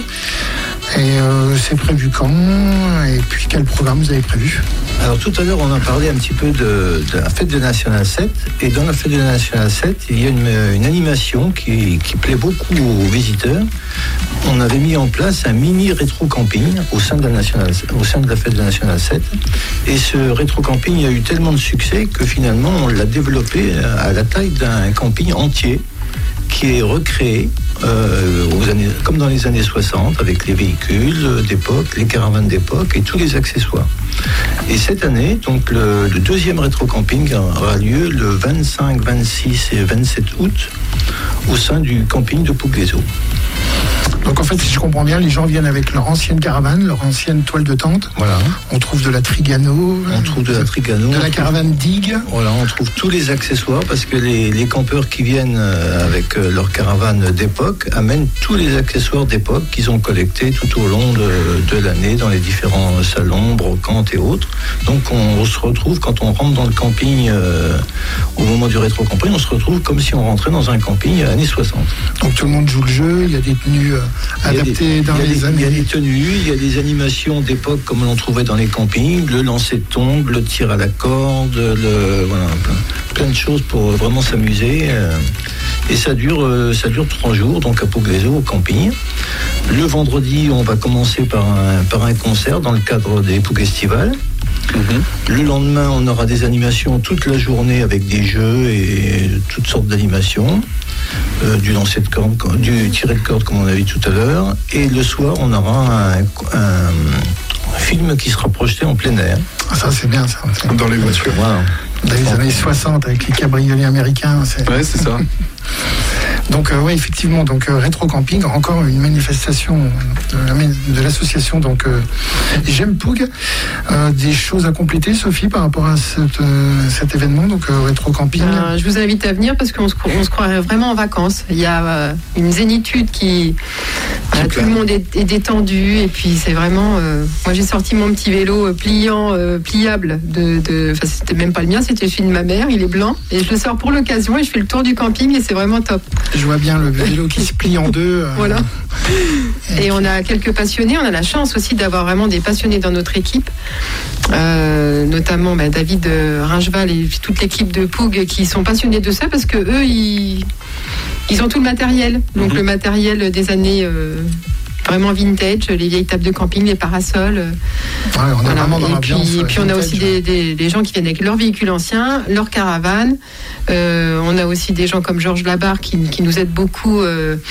Et c'est prévu quand? Et puis quel programme vous avez prévu? Alors tout à l'heure, on a parlé un petit peu de la fête de National 7. Et dans la fête de National 7, il y a une animation qui plaît beaucoup aux visiteurs. On avait mis en place un mini rétro-camping au sein de la fête de National 7. Et ce rétro-camping a eu tellement de succès que finalement, on l'a développé à la taille d'un camping entier qui est recréé comme dans les années 60 avec les véhicules d'époque, les caravanes d'époque et tous les accessoires. Et cette année, donc le deuxième rétro-camping aura lieu le 25, 26 et 27 août au sein du camping de Pougue-les-Eaux. Donc en fait, si je comprends bien, les gens viennent avec leur ancienne caravane, leur ancienne toile de tente. Voilà. On trouve de la Trigano. De la caravane Dig. Voilà, on trouve tous les accessoires parce que les campeurs qui viennent avec leur caravane d'époque amènent tous les accessoires d'époque qu'ils ont collectés tout au long de l'année dans les différents salons, brocantes et autres. Donc on se retrouve, quand on rentre dans le camping au moment du rétro-camping, on se retrouve comme si on rentrait dans un camping années 60. Donc tout le monde joue le jeu, il y a des tenues adaptées dans les années. Il y a des tenues, il y a des animations d'époque comme l'on trouvait dans les campings, le lancer de tongs, le tir à la corde, voilà, plein de choses pour vraiment s'amuser. Et ça dure 3 jours, donc à Pougue-les-Eaux, au camping. Le vendredi, on va commencer par un concert dans le cadre des Pougues Estivales. Le lendemain, on aura des animations toute la journée avec des jeux et toutes sortes d'animations. Du lancer de corde, du tiré de corde comme on a vu tout à l'heure. Et le soir, on aura un film qui sera projeté en plein air. Ah, ça c'est bien ça. Dans les voitures. Voilà. Dans les années 60 avec les cabriolets américains. Ouais, c'est ça. Donc oui, effectivement, donc rétro-camping, encore une manifestation de l'association donc J'aime Poug. Des choses à compléter, Sophie, par rapport à cet événement, donc rétro-camping? Je vous invite à venir parce qu'on se croirait vraiment en vacances. Il y a une zénitude qui... tout le monde est détendu et puis c'est vraiment... moi j'ai sorti mon petit vélo pliable enfin c'était même pas le mien, c'était celui de ma mère, il est blanc et je le sors pour l'occasion et je fais le tour du camping et c'est vraiment top. Je vois bien le vélo qui se plie en deux. Voilà. Et on a quelques passionnés, on a la chance aussi d'avoir vraiment des passionnés dans notre équipe, notamment David Ringeval et toute l'équipe de Poug qui sont passionnés de ça parce que eux ils ont tout le matériel, donc le matériel des années vraiment vintage, les vieilles tables de camping, les parasols. Ouais, on est vraiment dans l'ambiance. Et puis on a aussi des gens qui viennent avec leurs véhicules anciens, leurs caravanes. On a aussi des gens comme Georges Labarre qui nous aident beaucoup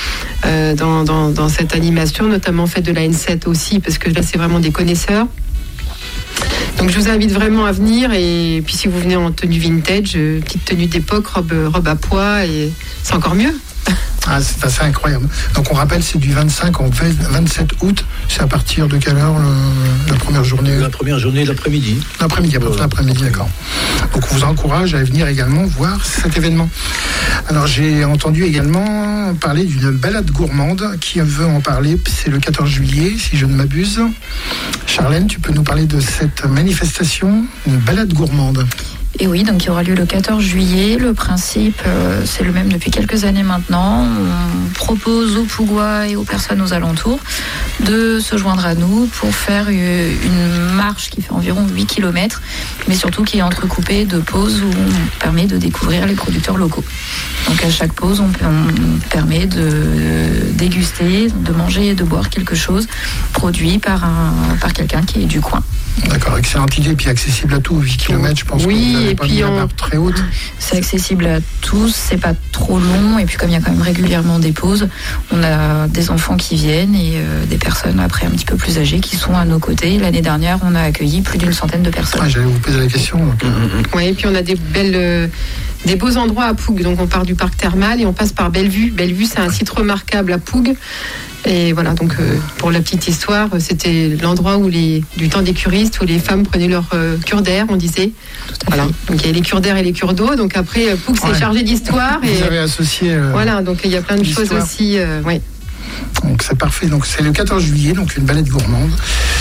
dans cette animation, notamment fait de la N7 aussi, parce que là c'est vraiment des connaisseurs. Donc je vous invite vraiment à venir et puis si vous venez en tenue vintage, petite tenue d'époque, robe à pois, et c'est encore mieux. Ah, c'est assez incroyable. Donc on rappelle, c'est du 25 au 27 août. C'est à partir de quelle heure la première journée? La première journée, l'après-midi. L'après-midi, à peu près l'après-midi, d'accord. Donc on vous encourage à venir également voir cet événement. Alors j'ai entendu également parler d'une balade gourmande. Qui veut en parler? C'est le 14 juillet, si je ne m'abuse. Charlène, tu peux nous parler de cette manifestation, une balade gourmande? Et oui, donc il aura lieu le 14 juillet. Le principe, c'est le même depuis quelques années maintenant. On propose aux Pougois et aux personnes aux alentours de se joindre à nous pour faire une marche qui fait environ 8 km, mais surtout qui est entrecoupée de pauses où on permet de découvrir les producteurs locaux. Donc à chaque pause, on permet de déguster, de manger et de boire quelque chose produit par quelqu'un qui est du coin. D'accord, excellente idée, puis accessible à tout, 8 km, je pense. Oui, n'avez et pas puis mis la barre très haute. C'est accessible à tous, c'est pas trop long, et puis comme il y a quand même régulièrement des pauses, on a des enfants qui viennent et des personnes après un petit peu plus âgées qui sont à nos côtés. L'année dernière, on a accueilli plus d'une centaine de personnes. J'allais vous poser la question. Donc, Oui, et puis on a des beaux endroits à Pougues. Donc on part du parc thermal et on passe par Bellevue. Bellevue, c'est un site remarquable à Pougues. Et voilà, donc pour la petite histoire, c'était l'endroit où du temps des curistes, où les femmes prenaient leur cure d'air, on disait. Voilà. Donc il y a les cures d'air et les cures d'eau. Donc après, Pougues, c'est chargé d'histoire. Vous avez associé. Voilà, donc il y a plein de choses aussi. Oui. Donc c'est parfait. Donc c'est le 14 juillet, donc une balade gourmande.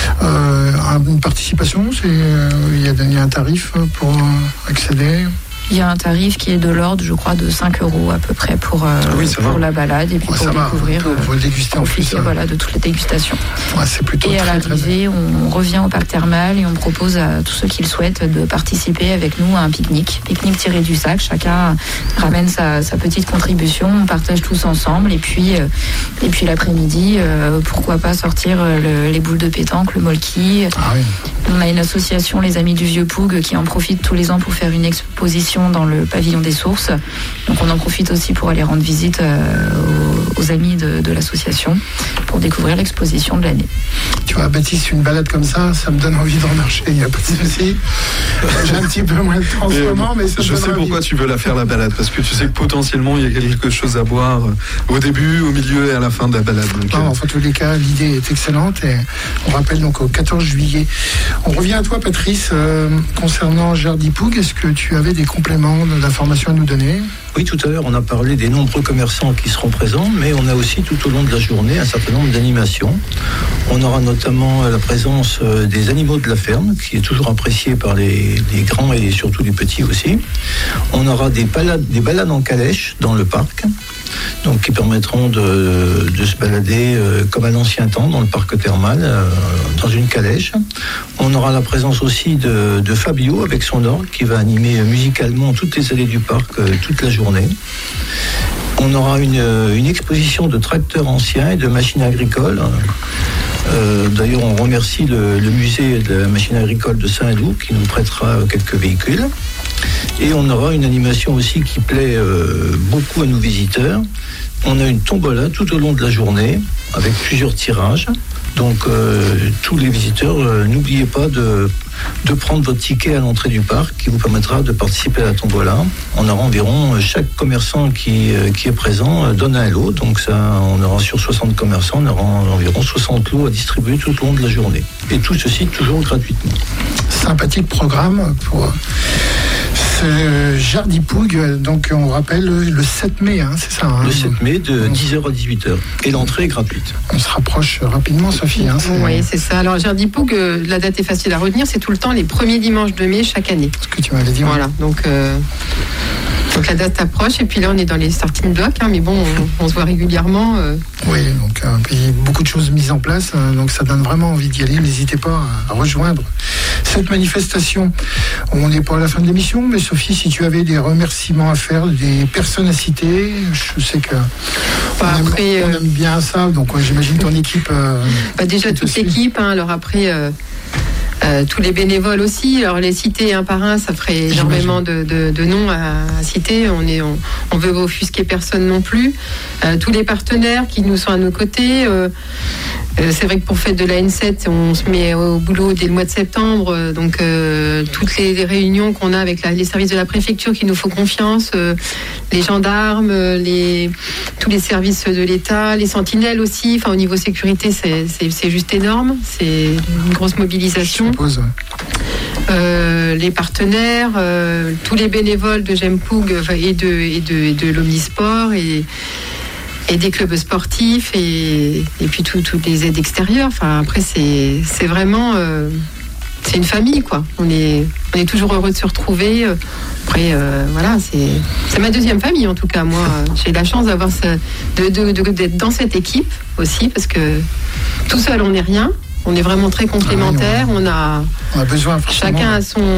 Une participation, il y a un tarif pour accéder. Il y a un tarif qui est de l'ordre, je crois, de 5 € à peu près pour la balade et puis pour découvrir. Pour déguster en plus. Voilà, de toutes les dégustations. Ouais, c'est plutôt et très, à l'arrivée, on revient au parc thermal et on propose à tous ceux qui le souhaitent de participer avec nous à un pique-nique tiré du sac. Chacun ramène sa petite contribution, on partage tous ensemble et puis l'après-midi, pourquoi pas sortir les boules de pétanque, le molki. Ah oui. On a une association, les Amis du Vieux Pougue, qui en profite tous les ans pour faire une exposition dans le pavillon des sources. Donc on en profite aussi pour aller rendre visite aux amis de l'association pour découvrir l'exposition de l'année. Tu vois, Baptiste, une balade comme ça me donne envie d'en marcher, il n'y a pas de souci. J'ai un petit peu moins de temps en ce moment, mais ça je sais pourquoi tu veux la faire, la balade, parce que tu sais que potentiellement il y a quelque chose à boire au début, au milieu et à la fin de la balade. Donc, en tous les cas, l'idée est excellente et on rappelle donc au 14 juillet. On revient à toi, Patrice, concernant Jardy Pougues. Est-ce que tu avais des compléments d'informations à nous donner? Oui, tout à l'heure, on a parlé des nombreux commerçants qui seront présents, mais on a aussi tout au long de la journée un certain nombre d'animations. On aura notamment la présence des animaux de la ferme, qui est toujours appréciée par les grands et surtout les petits aussi. On aura des balades en calèche dans le parc, donc qui permettront de se balader comme à l'ancien temps dans le parc thermal, dans une calèche. On aura la présence aussi de Fabio avec son orgue qui va animer musicalement toutes les allées du parc toute la journée. On aura une exposition de tracteurs anciens et de machines agricoles. D'ailleurs, on remercie le musée de la machine agricole de Saint-Loup qui nous prêtera quelques véhicules. Et on aura une animation aussi qui plaît beaucoup à nos visiteurs. On a une tombola tout au long de la journée avec plusieurs tirages. Donc tous les visiteurs, n'oubliez pas de prendre votre ticket à l'entrée du parc qui vous permettra de participer à la tombola. On aura environ, chaque commerçant qui est présent donne un lot. Donc ça, on aura sur 60 commerçants, on aura environ 60 lots à distribuer tout au long de la journée. Et tout ceci toujours gratuitement. Sympathique programme pour Jardy Pougues, donc on rappelle le 7 mai, c'est ça Le 7 mai de 10h à 18h. Et l'entrée est gratuite. On se rapproche rapidement, Sophie. Oui, c'est ça. Alors Jardy Pougues, la date est facile à retenir, c'est tout le temps les premiers dimanches de mai chaque année. Ce que tu m'avais dit. Voilà, donc la date approche et puis là on est dans les starting blocks, mais bon, on se voit régulièrement. Oui, donc il y a beaucoup de choses mises en place, donc ça donne vraiment envie d'y aller. N'hésitez pas à rejoindre cette manifestation. On n'est pas à la fin de l'émission, mais Sophie, si tu avais des remerciements à faire, des personnes à citer, je sais que on aime bien ça, donc j'imagine ton équipe. Déjà toute l'équipe, alors après tous les bénévoles aussi. Alors les citer un par un, ça ferait énormément de noms à citer. On veut offusquer personne non plus. Tous les partenaires qui nous sont à nos côtés. C'est vrai que pour Fête de la N7, on se met au boulot dès le mois de septembre. Donc toutes les réunions qu'on a avec les services de la préfecture qui nous font confiance, les gendarmes, tous les services de l'État, les sentinelles aussi. Enfin, au niveau sécurité, c'est juste énorme. C'est une grosse mobilisation. Les partenaires, tous les bénévoles de J'aime Pougues et de l'Omnisport et des clubs sportifs et puis toutes les aides extérieures. Enfin, après, c'est vraiment c'est une famille, quoi. On est toujours heureux de se retrouver. Après, voilà, c'est ma deuxième famille, en tout cas. Moi, j'ai la chance d'être dans cette équipe aussi, parce que tout seul, on n'est rien. On est vraiment très complémentaires. On a besoin. Chacun a son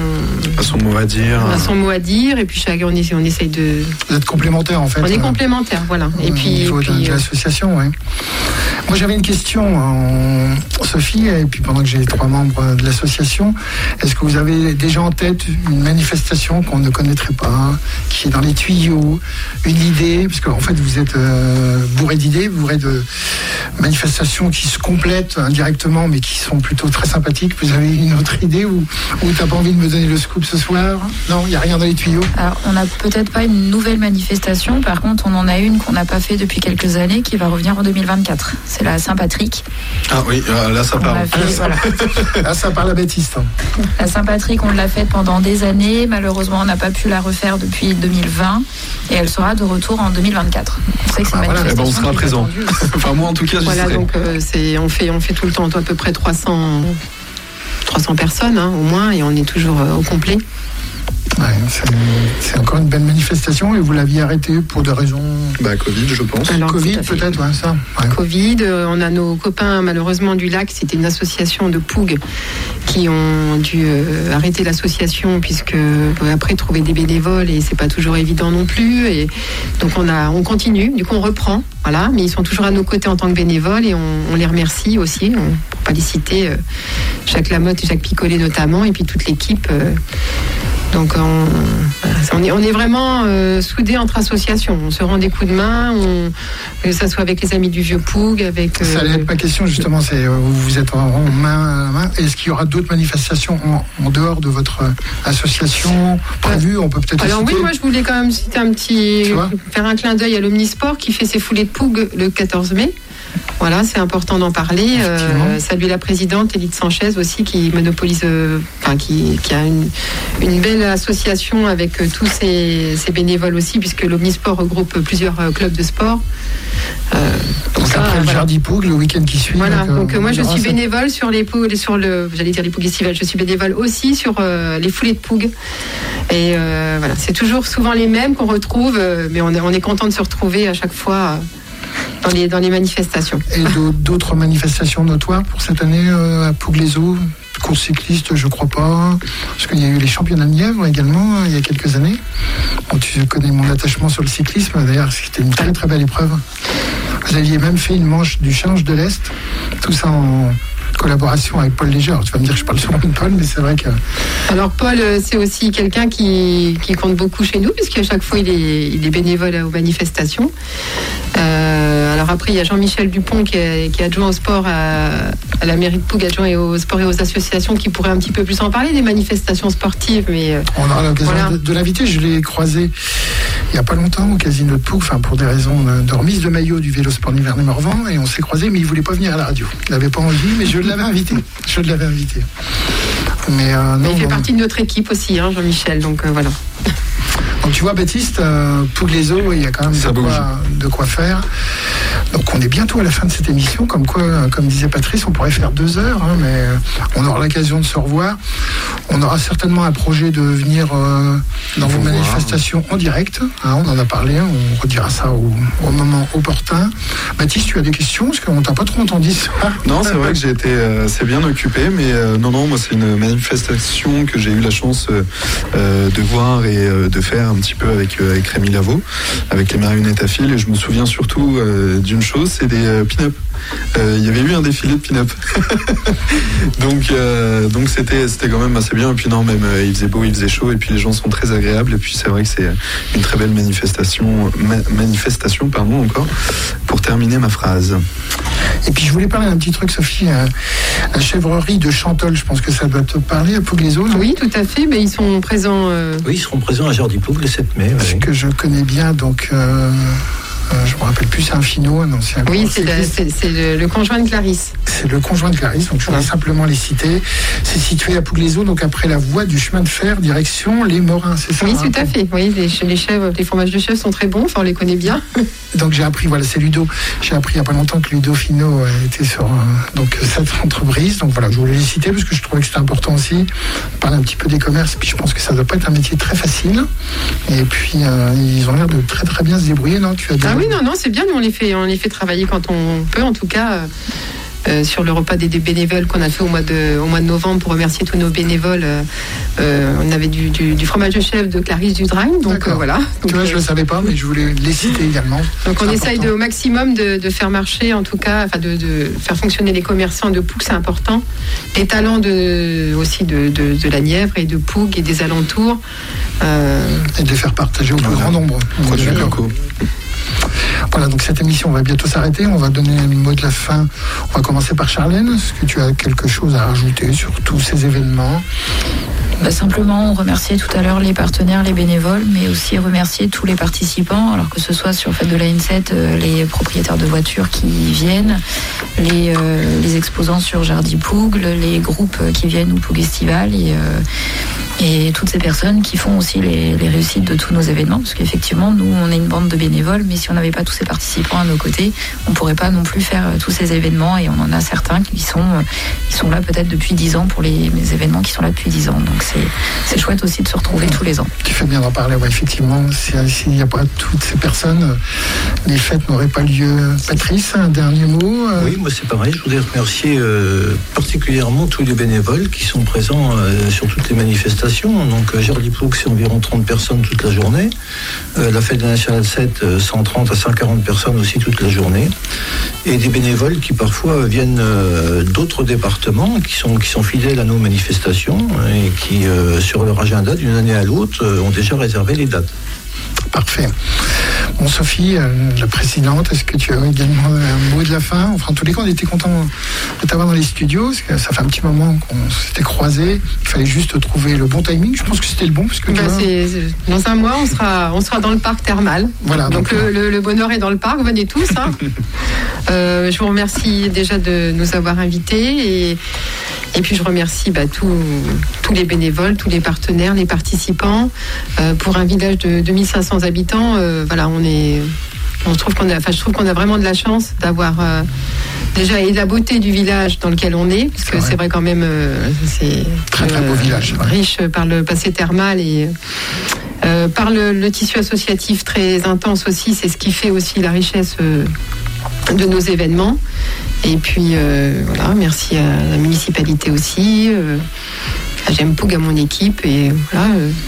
mot à dire. On a son mot à dire, et puis chacun on essaye de. Vous êtes complémentaires en fait. On est complémentaires, voilà. Et puis au niveau de l'association, oui. Moi j'avais une question, Sophie, et puis pendant que j'ai les 3 membres de l'association, est-ce que vous avez déjà en tête une manifestation qu'on ne connaîtrait pas, qui est dans les tuyaux, une idée, parce qu'en fait vous êtes bourré d'idées, bourré de manifestations qui se complètent indirectement, mais qui sont plutôt très sympathiques. Vous avez une autre idée ou t'as pas envie de me donner le scoop ce soir? Non, il n'y a rien dans les tuyaux. Alors, on n'a peut-être pas une nouvelle manifestation, par contre on en a une qu'on n'a pas fait depuis quelques années qui va revenir en 2024. C'est la Saint-Patrick. Ah oui, là ça parle. Là ça parle à Baptiste. La Saint-Patrick, on l'a faite pendant des années. Malheureusement, on n'a pas pu la refaire depuis 2020 et elle sera de retour en 2024. On sait que c'est une manifestation. On sera présent. Enfin, moi en tout cas, j'y serai. Donc on fait tout le temps à peu près 300 personnes au moins, et on est toujours au complet. Ouais, c'est encore une belle manifestation, et vous l'aviez arrêtée pour des raisons... Covid, je pense. Alors, Covid peut-être, ça. Ouais. Covid, on a nos copains malheureusement du lac, c'était une association de Pougue qui ont dû arrêter l'association, puisque après trouver des bénévoles, et c'est pas toujours évident non plus, et donc on continue, du coup on reprend, voilà, mais ils sont toujours à nos côtés en tant que bénévoles, et on les remercie aussi, pour pas les citer, Jacques Lamotte et Jacques Picollet notamment, et puis toute l'équipe. Donc on est vraiment soudés entre associations. On se rend des coups de main, que ça soit avec les amis du Vieux Pougue, avec... Ça allait être ma question justement, c'est vous êtes en main à main. Est-ce qu'il y aura d'autres manifestations en dehors de votre association prévues? On peut peut-être... Alors oui, moi je voulais quand même citer faire un clin d'œil à l'Omnisport qui fait ses foulées de Pougue le 14 mai. Voilà, c'est important d'en parler. Saluer la présidente Élite Sanchez aussi, qui monopolise, qui a une belle association avec tous ses bénévoles aussi, puisque l'Omnisport regroupe plusieurs clubs de sport. Donc après le Jardy Pougue, le week-end qui suit. Voilà, donc moi je suis bénévole sur les Pougues, j'allais dire les Pougues estivales, je suis bénévole aussi sur les foulées de Pougue. Et voilà, c'est toujours souvent les mêmes qu'on retrouve, mais on est content de se retrouver à chaque fois. Dans les manifestations. Et d'autres manifestations notoires pour cette année à Pougue-les-Eaux? Course cycliste, je crois pas. Parce qu'il y a eu les championnats de Nièvre également, il y a quelques années. Bon, tu connais mon attachement sur le cyclisme. D'ailleurs, c'était une très très belle épreuve. Vous aviez même fait une manche du Challenge de l'Est. Tout ça en collaboration avec Paul Léger. Alors, tu vas me dire que je parle souvent de Paul, mais c'est vrai que... Alors Paul, c'est aussi quelqu'un qui compte beaucoup chez nous, puisqu'à chaque fois il est bénévole aux manifestations. Alors après, il y a Jean-Michel Dupont qui est adjoint au sport à la mairie de Pougue, adjoint au sport et aux associations, qui pourrait un petit peu plus en parler des manifestations sportives. Mais on aura l'occasion de l'inviter. Je l'ai croisé il n'y a pas longtemps au casino de Pougue, pour des raisons de remise de maillot du Vélo Sport Nivernais Morvan, et on s'est croisé, mais il voulait pas venir à la radio. Il n'avait pas envie, mais je l'avais invité. Mais il fait partie de notre équipe aussi, Jean-Michel. Donc voilà. Donc tu vois, Baptiste, Pougue-les-Eaux, il y a quand même de quoi faire. Donc on est bientôt à la fin de cette émission, comme disait Patrice, on pourrait faire 2 heures, mais on aura l'occasion de se revoir. On aura certainement un projet de venir dans vos manifestations en direct. On en a parlé, on redira ça au moment opportun. Baptiste, tu as des questions? Parce qu'on t'a pas trop entendu ça. Non, c'est vrai que j'ai été assez bien occupé, mais non, moi c'est une manifestation que j'ai eu la chance de voir et de faire un petit peu avec Rémi Lavaux, avec les marionnettes à fil, et je me souviens surtout d'une chose, c'est des pin-up. Il y avait eu un défilé de pin-up. donc c'était quand même assez bien, et puis non, même il faisait beau, il faisait chaud, et puis les gens sont très agréables, et puis c'est vrai que c'est une très belle manifestation encore, pour terminer ma phrase. Et puis je voulais parler d'un petit truc, Sophie, la chèvrerie de Chantol, je pense que ça doit te parler, à Pougue-les-Eaux. Oui, tout à fait, mais ils sont présents... Oui, ils seront présents à Jardy Pougue le 7 mai. Ce que je connais bien, donc... je me rappelle plus, c'est un finot, un ancien. Oui, c'est le conjoint de Clarisse. C'est le conjoint de Clarisse, donc je voulais simplement les citer. C'est situé à Pougue-les-Eaux, donc après la voie du chemin de fer, direction les Morins, c'est ça? Oui, tout à fait. Oui, les chèvres, les fromages de chèvre sont très bons, on les connaît bien. Donc j'ai appris, c'est Ludo. J'ai appris il n'y a pas longtemps que Ludo Finot était sur cette entreprise. Donc voilà, je voulais les citer parce que je trouvais que c'était important aussi de parler un petit peu des commerces. Et puis je pense que ça ne doit pas être un métier très facile. Et puis ils ont l'air de très très bien se débrouiller, non? Ah oui, non, c'est bien. Nous on les fait travailler quand on peut, en tout cas. sur le repas des bénévoles qu'on a fait au mois de novembre pour remercier tous nos bénévoles. On avait du fromage de chèvre de Clarisse Dudragne. Donc voilà. Donc, tu vois, je ne le savais pas, mais je voulais les citer également. Donc on essaye au maximum de faire marcher, en tout cas, enfin de faire fonctionner les commerçants de Pougue, c'est important. Les talents aussi de la Nièvre et de Pougue et des alentours. Et de les faire partager au plus grand nombre. Voilà, donc cette émission va bientôt s'arrêter. On va donner un mot de la fin. On va commencer par Charlène. Est-ce que tu as quelque chose à rajouter sur tous ces événements ? Simplement, on remerciait tout à l'heure les partenaires, les bénévoles, mais aussi remercier tous les participants, alors que ce soit sur le Fête de la N7, les propriétaires de voitures qui viennent, les exposants sur Jardy Pougue, les groupes qui viennent au Pougue Estival et toutes ces personnes qui font aussi les réussites de tous nos événements, parce qu'effectivement, nous, on est une bande de bénévoles, mais si on n'avait pas tous ces participants à nos côtés, on ne pourrait pas non plus faire tous ces événements, et on en a certains qui sont là peut-être depuis 10 ans pour les événements qui sont là depuis 10 ans. Donc c'est chouette aussi de se retrouver tous les ans. Tu fais bien d'en parler, effectivement. S'il n'y a pas toutes ces personnes, les fêtes n'auraient pas lieu. Patrice, un dernier mot Oui, moi c'est pareil. Je voudrais remercier particulièrement tous les bénévoles qui sont présents sur toutes les manifestations. Donc Jardy Pougue, c'est environ 30 personnes toute la journée. La fête de la Nationale 7, 130 à 140 personnes aussi toute la journée. Et des bénévoles qui parfois viennent d'autres départements, qui sont fidèles à nos manifestations et qui, sur leur agenda d'une année à l'autre, ont déjà réservé les dates. Parfait. Bon, Sophie, la présidente, est-ce que tu as également un mot de la fin ? Enfin, en tous les cas, on était contents de t'avoir dans les studios, parce que ça fait un petit moment qu'on s'était croisés. Il fallait juste trouver le bon timing. Je pense que c'était le bon, parce que dans un mois, on sera dans le parc thermal. Voilà. Donc le bonheur est dans le parc. Venez tous. Hein. Je vous remercie déjà de nous avoir invités et puis je remercie tous les bénévoles, tous les partenaires, les participants. Pour un village de 2500 habitants, je trouve qu'on a vraiment de la chance d'avoir déjà et la beauté du village dans lequel on est, parce que c'est vrai quand même, c'est très beau village, riche par le passé thermal et par le tissu associatif très intense aussi. C'est ce qui fait aussi la richesse de nos événements. Et puis merci à la municipalité aussi, à J'aime Pougue, à mon équipe, et voilà.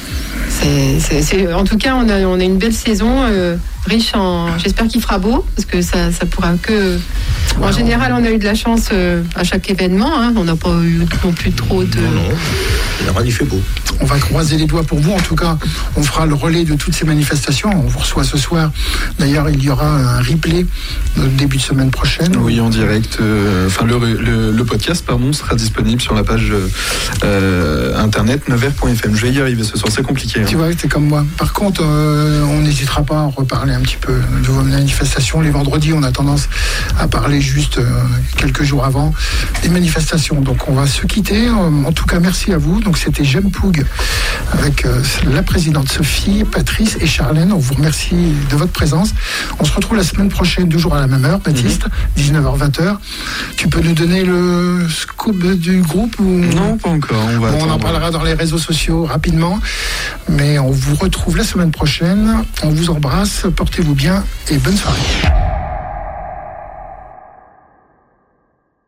En tout cas, on a une belle saison, riche en. J'espère qu'il fera beau, parce que ça pourra que. En général, on a eu de la chance à chaque événement. Hein. On n'a pas eu non plus trop de. Non. En général, il fait beau. On va croiser les doigts pour vous. En tout cas, on fera le relais de toutes ces manifestations. On vous reçoit ce soir. D'ailleurs, il y aura un replay début de semaine prochaine. Oui, en direct. Le podcast, sera disponible sur la page internet nevers.fm. Je vais y arriver ce soir. C'est compliqué. Tu vois, t'es comme moi. Par contre, on n'hésitera pas à reparler un petit peu de vos manifestations. Les vendredis, on a tendance à parler juste quelques jours avant des manifestations. Donc, on va se quitter. En tout cas, merci à vous. Donc, c'était J'aime Pougue avec la présidente Sophie, Patrice et Charlène. On vous remercie de votre présence. On se retrouve la semaine prochaine, toujours à la même heure, Baptiste, 19h-20h. Tu peux nous donner le scoop du groupe ou... Non, pas encore. On en parlera dans les réseaux sociaux rapidement. Mais on vous retrouve la semaine prochaine. On vous embrasse. Portez-vous bien et bonne soirée.